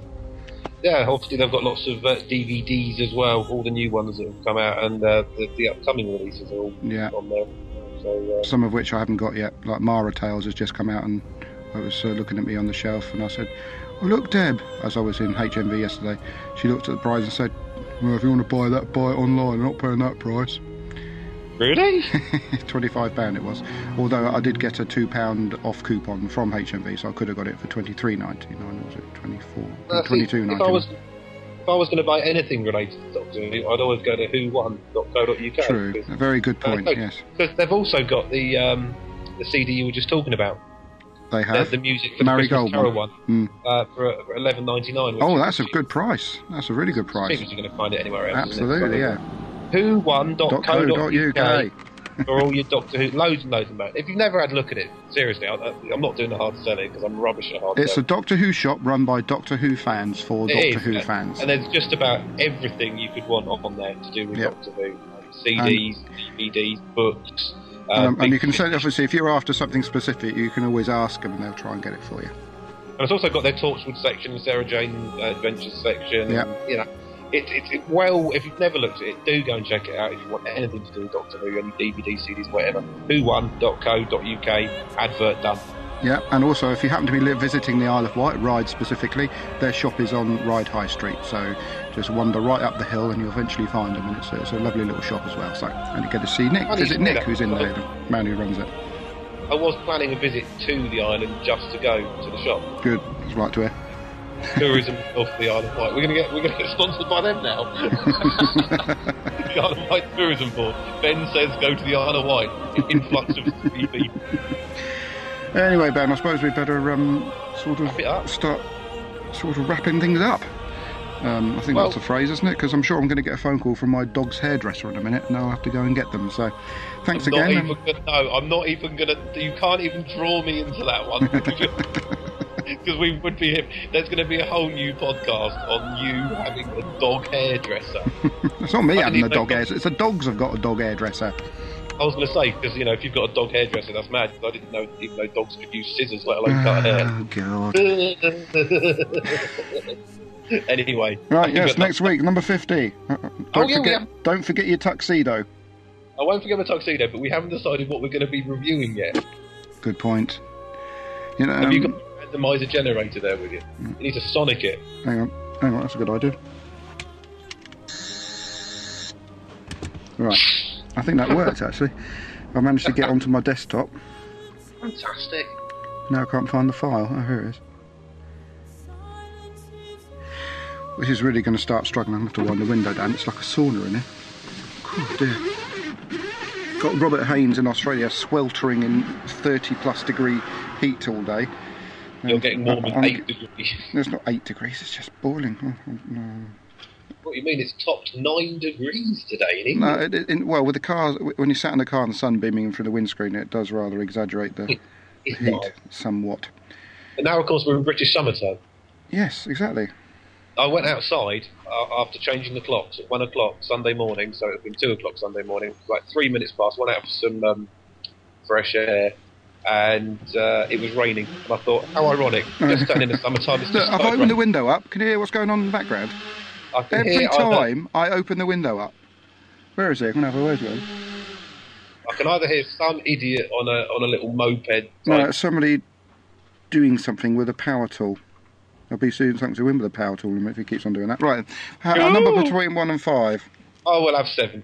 Speaker 7: Yeah, obviously they've got lots of uh, D V Ds as well, all the new ones that have come out, and uh, the, the upcoming releases are all
Speaker 5: Yeah.
Speaker 7: on there. So, uh,
Speaker 5: Some of which I haven't got yet, like Mara Tales has just come out, and I was uh, looking at me on the shelf, and I said, "Oh look, Deb," as I was in H M V yesterday. She looked at the price and said, "Well, if you want to buy that, buy it online. I'm not paying that price."
Speaker 7: really?
Speaker 5: twenty-five pounds it was. Although I did get a two pound off coupon from H M V, so I could have got it for twenty-three ninety-nine, or was it twenty-four?
Speaker 7: Uh, see,
Speaker 5: twenty-two
Speaker 7: if I
Speaker 5: ninety-nine.
Speaker 7: was if I was going to buy anything related to Doctor Who, I'd always go to who one dot co dot uk.
Speaker 5: True, a very good point,
Speaker 7: uh,
Speaker 5: yes.
Speaker 7: Because they've also got the um, the C D you were just talking about.
Speaker 5: They
Speaker 7: The,
Speaker 5: have.
Speaker 7: the music for the
Speaker 5: Mary
Speaker 7: Christmas
Speaker 5: Gold
Speaker 7: Carol
Speaker 5: one.
Speaker 7: one,
Speaker 5: Mm.
Speaker 7: uh, for, for eleven ninety-nine.
Speaker 5: Oh, that's a good price. That's a really good
Speaker 7: I
Speaker 5: price.
Speaker 7: think you're going to find it anywhere else.
Speaker 5: Absolutely, yeah.
Speaker 7: who one dot co dot uk
Speaker 5: .co.uk.
Speaker 7: for all your Doctor Who, loads and loads of them. If you've never had a look at it, seriously, I, I'm not doing the hard selling because I'm rubbish at hard
Speaker 5: It's a
Speaker 7: selling.
Speaker 5: Doctor Who shop run by Doctor Who fans for
Speaker 7: It
Speaker 5: Doctor
Speaker 7: is,
Speaker 5: Who
Speaker 7: yeah.
Speaker 5: fans.
Speaker 7: And there's just about everything you could want on there to do with
Speaker 5: Yep.
Speaker 7: Doctor Who. Like C Ds, D V Ds, books. Uh,
Speaker 5: Um, and
Speaker 7: big
Speaker 5: you can send,
Speaker 7: pictures.
Speaker 5: obviously, if you're after something specific, you can always ask them and they'll try and get it for you.
Speaker 7: And it's also got their Torchwood section, Sarah Jane uh, Adventures section.
Speaker 5: Yep.
Speaker 7: And, you know, it, it, it, well, if you've never looked at it, do go and check it out if you want anything to do with Doctor Who, any D V D, C Ds, whatever. who one dot co dot uk, advert done.
Speaker 5: Yeah, and also if you happen to be li- visiting the Isle of Wight, Ryde specifically, their shop is on Ryde High Street, so just wander right up the hill and you'll eventually find them, and it's a, it's a lovely little shop as well. So, and you get to see Nick.
Speaker 7: Funny
Speaker 5: Is
Speaker 7: you
Speaker 5: it
Speaker 7: say
Speaker 5: Nick
Speaker 7: that.
Speaker 5: who's in there, the man who runs it?
Speaker 7: I was planning a visit to the island just to go to the shop.
Speaker 5: Good, it's right to hear.
Speaker 7: Tourism of the Isle of Wight. We're gonna get we're gonna get sponsored by them now. The Isle of Wight Tourism Board. Ben says go to the Isle of Wight. Influx of people.
Speaker 5: Anyway, Ben, I suppose we better um, sort
Speaker 7: Wrap it up.
Speaker 5: of start sort of wrapping things up. Um, I think
Speaker 7: Well-
Speaker 5: that's the phrase, isn't it? Because I'm sure I'm going to get a phone call from my dog's hairdresser in a minute, and I'll have to go and get them. So, thanks
Speaker 7: I'm not
Speaker 5: again.
Speaker 7: even gonna, no, I'm not even gonna. You can't even draw me into that one because we would be. There's going to be a whole new podcast on you having a dog hairdresser.
Speaker 5: It's not me
Speaker 7: I
Speaker 5: having
Speaker 7: didn't
Speaker 5: a dog
Speaker 7: even-
Speaker 5: hairdresser. It's the dogs have got a dog hairdresser.
Speaker 7: I was going to say because you know if you've got a dog hairdresser, that's mad. Because I didn't know even though dogs could use scissors, let alone cut hair.
Speaker 5: Oh God!
Speaker 7: Anyway,
Speaker 5: Right,
Speaker 7: I've
Speaker 5: yes.
Speaker 7: got-
Speaker 5: Next week, number fifty. Uh, Don't
Speaker 7: Oh, yeah,
Speaker 5: forget.
Speaker 7: yeah.
Speaker 5: Don't forget your tuxedo.
Speaker 7: I won't forget my tuxedo, but we haven't decided what we're going to be reviewing yet.
Speaker 5: Good point. You know.
Speaker 7: Have you
Speaker 5: um,
Speaker 7: got a randomizer generator there with you? You need to sonic it.
Speaker 5: Hang on, hang on. That's a good idea. Right. I think that worked actually. I managed to get onto my desktop.
Speaker 7: Fantastic.
Speaker 5: Now I can't find the file. Oh, here it is. This is really going to start struggling. I'm going to have to wind the window down. It's like a sauna in here. Oh dear. Got Robert Haynes in Australia sweltering in thirty plus degree heat all day.
Speaker 7: You're getting more than
Speaker 5: I'm,
Speaker 7: eight degrees.
Speaker 5: It's not eight degrees, it's just boiling. Oh, oh, no.
Speaker 7: What do you mean? It's topped nine degrees today in
Speaker 5: No,
Speaker 7: England.
Speaker 5: it, it, well, with the car, when you sat in the car and the sun beaming in through the windscreen, it does rather exaggerate the
Speaker 7: It's
Speaker 5: heat
Speaker 7: not.
Speaker 5: somewhat.
Speaker 7: And now, of course, we're in British summertime.
Speaker 5: Yes, exactly.
Speaker 7: I went outside uh, after changing the clocks at one o'clock Sunday morning, so it's been two o'clock Sunday morning, like three minutes past, went out for some um, fresh air, and uh, it was raining. And I thought, how ironic, just turning in the summertime, it's
Speaker 5: Look,
Speaker 7: just
Speaker 5: I've
Speaker 7: started
Speaker 5: opened the
Speaker 7: raining.
Speaker 5: window up. Can you hear what's going on in the background?
Speaker 7: I can
Speaker 5: Every
Speaker 7: hear either,
Speaker 5: time I open the window up. Where is he? I'm going to have a word with him.
Speaker 7: I can either hear some idiot on a on a little moped.
Speaker 5: No,
Speaker 7: like,
Speaker 5: it's somebody doing something with a power tool. I'll be doing something to him with a power tool if he keeps on doing that. Right, a a number between one and five.
Speaker 7: oh, we'll have seven.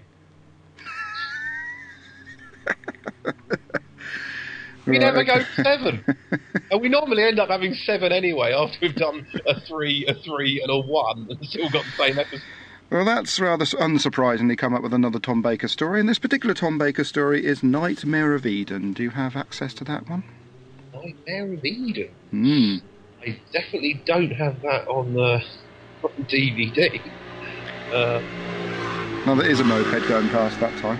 Speaker 7: We
Speaker 5: Right,
Speaker 7: never
Speaker 5: okay.
Speaker 7: go seven. And we normally end up having seven anyway after we've done a three, a three, and a one, and still got the same episode.
Speaker 5: Well, that's rather unsurprisingly come up with another Tom Baker story, and this particular Tom Baker story is Nightmare of Eden. Do you have access to that one?
Speaker 7: Nightmare of Eden.
Speaker 5: Hmm.
Speaker 7: I definitely don't have that on the on D V D. Uh,
Speaker 5: No, there is a moped going past that time.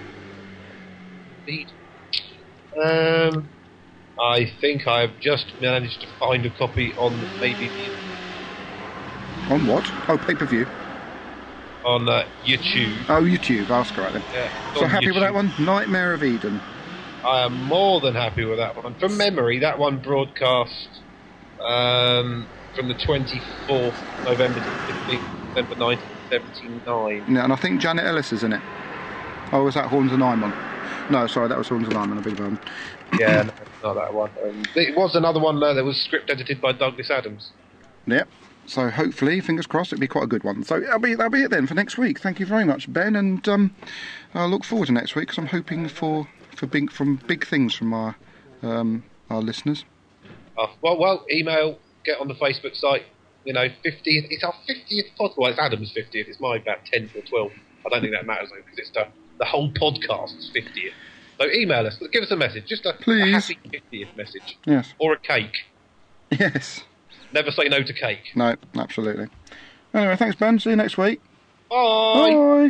Speaker 7: Eden. Um, I think I've just managed to find a copy on maybe the,
Speaker 5: On what? Oh, pay-per-view.
Speaker 7: on uh, YouTube.
Speaker 5: Oh, YouTube. I'll ask right then.
Speaker 7: Yeah, it's
Speaker 5: So
Speaker 7: on
Speaker 5: happy with
Speaker 7: YouTube.
Speaker 5: that one? Nightmare of Eden.
Speaker 7: I am more than happy with that one. From memory, that one broadcast um, from the twenty-fourth of November to the fifteenth of December nineteen seventy-nine.
Speaker 5: Yeah, and I think Janet Ellis is in it. Oh, was that Horns and Eyman? No, sorry, that was Horns and Eyman, a big one.
Speaker 7: Yeah, no, not that one. Um, it was another one uh, that was script edited by Douglas Adams.
Speaker 5: Yep. So hopefully, fingers crossed, it'll be quite a good one. So that'll be, that'll be it then for next week. Thank you very much, Ben, and um, I look forward to next week because I'm hoping for, for big from big things from our um, our listeners.
Speaker 7: Oh, well, well, email, get on the Facebook site. You know, fiftieth. It's our fiftieth podcast. Well, it's Adam's fiftieth. It's my about tenth or twelfth. I don't think that matters though because it's the the whole podcast's fiftieth. So email us. Give us a message. Just a, a
Speaker 5: Please.
Speaker 7: happy fiftieth message.
Speaker 5: Yes.
Speaker 7: Or a cake.
Speaker 5: Yes.
Speaker 7: Never say no to cake.
Speaker 5: No, absolutely. Anyway, thanks, Ben. See you next week.
Speaker 7: Bye.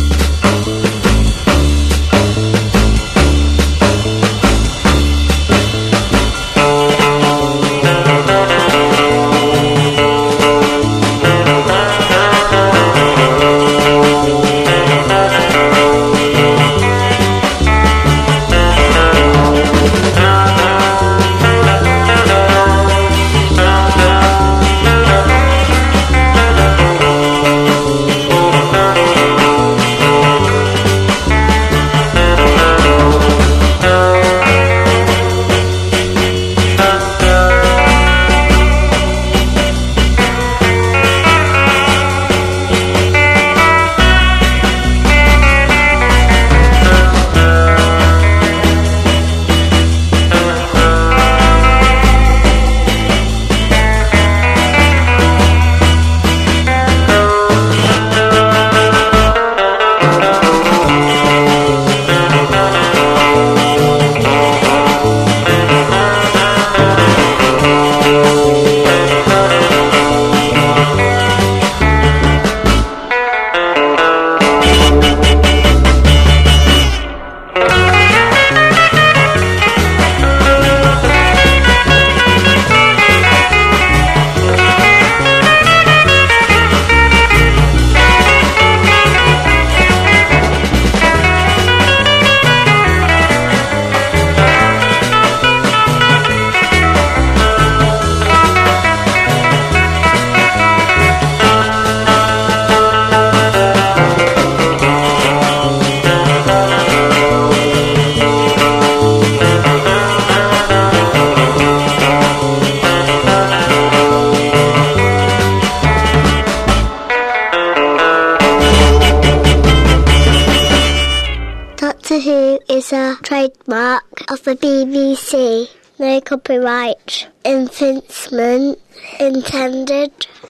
Speaker 5: Bye.
Speaker 1: Doctor Who is a trademark of the B B C. No copyright infringement intended.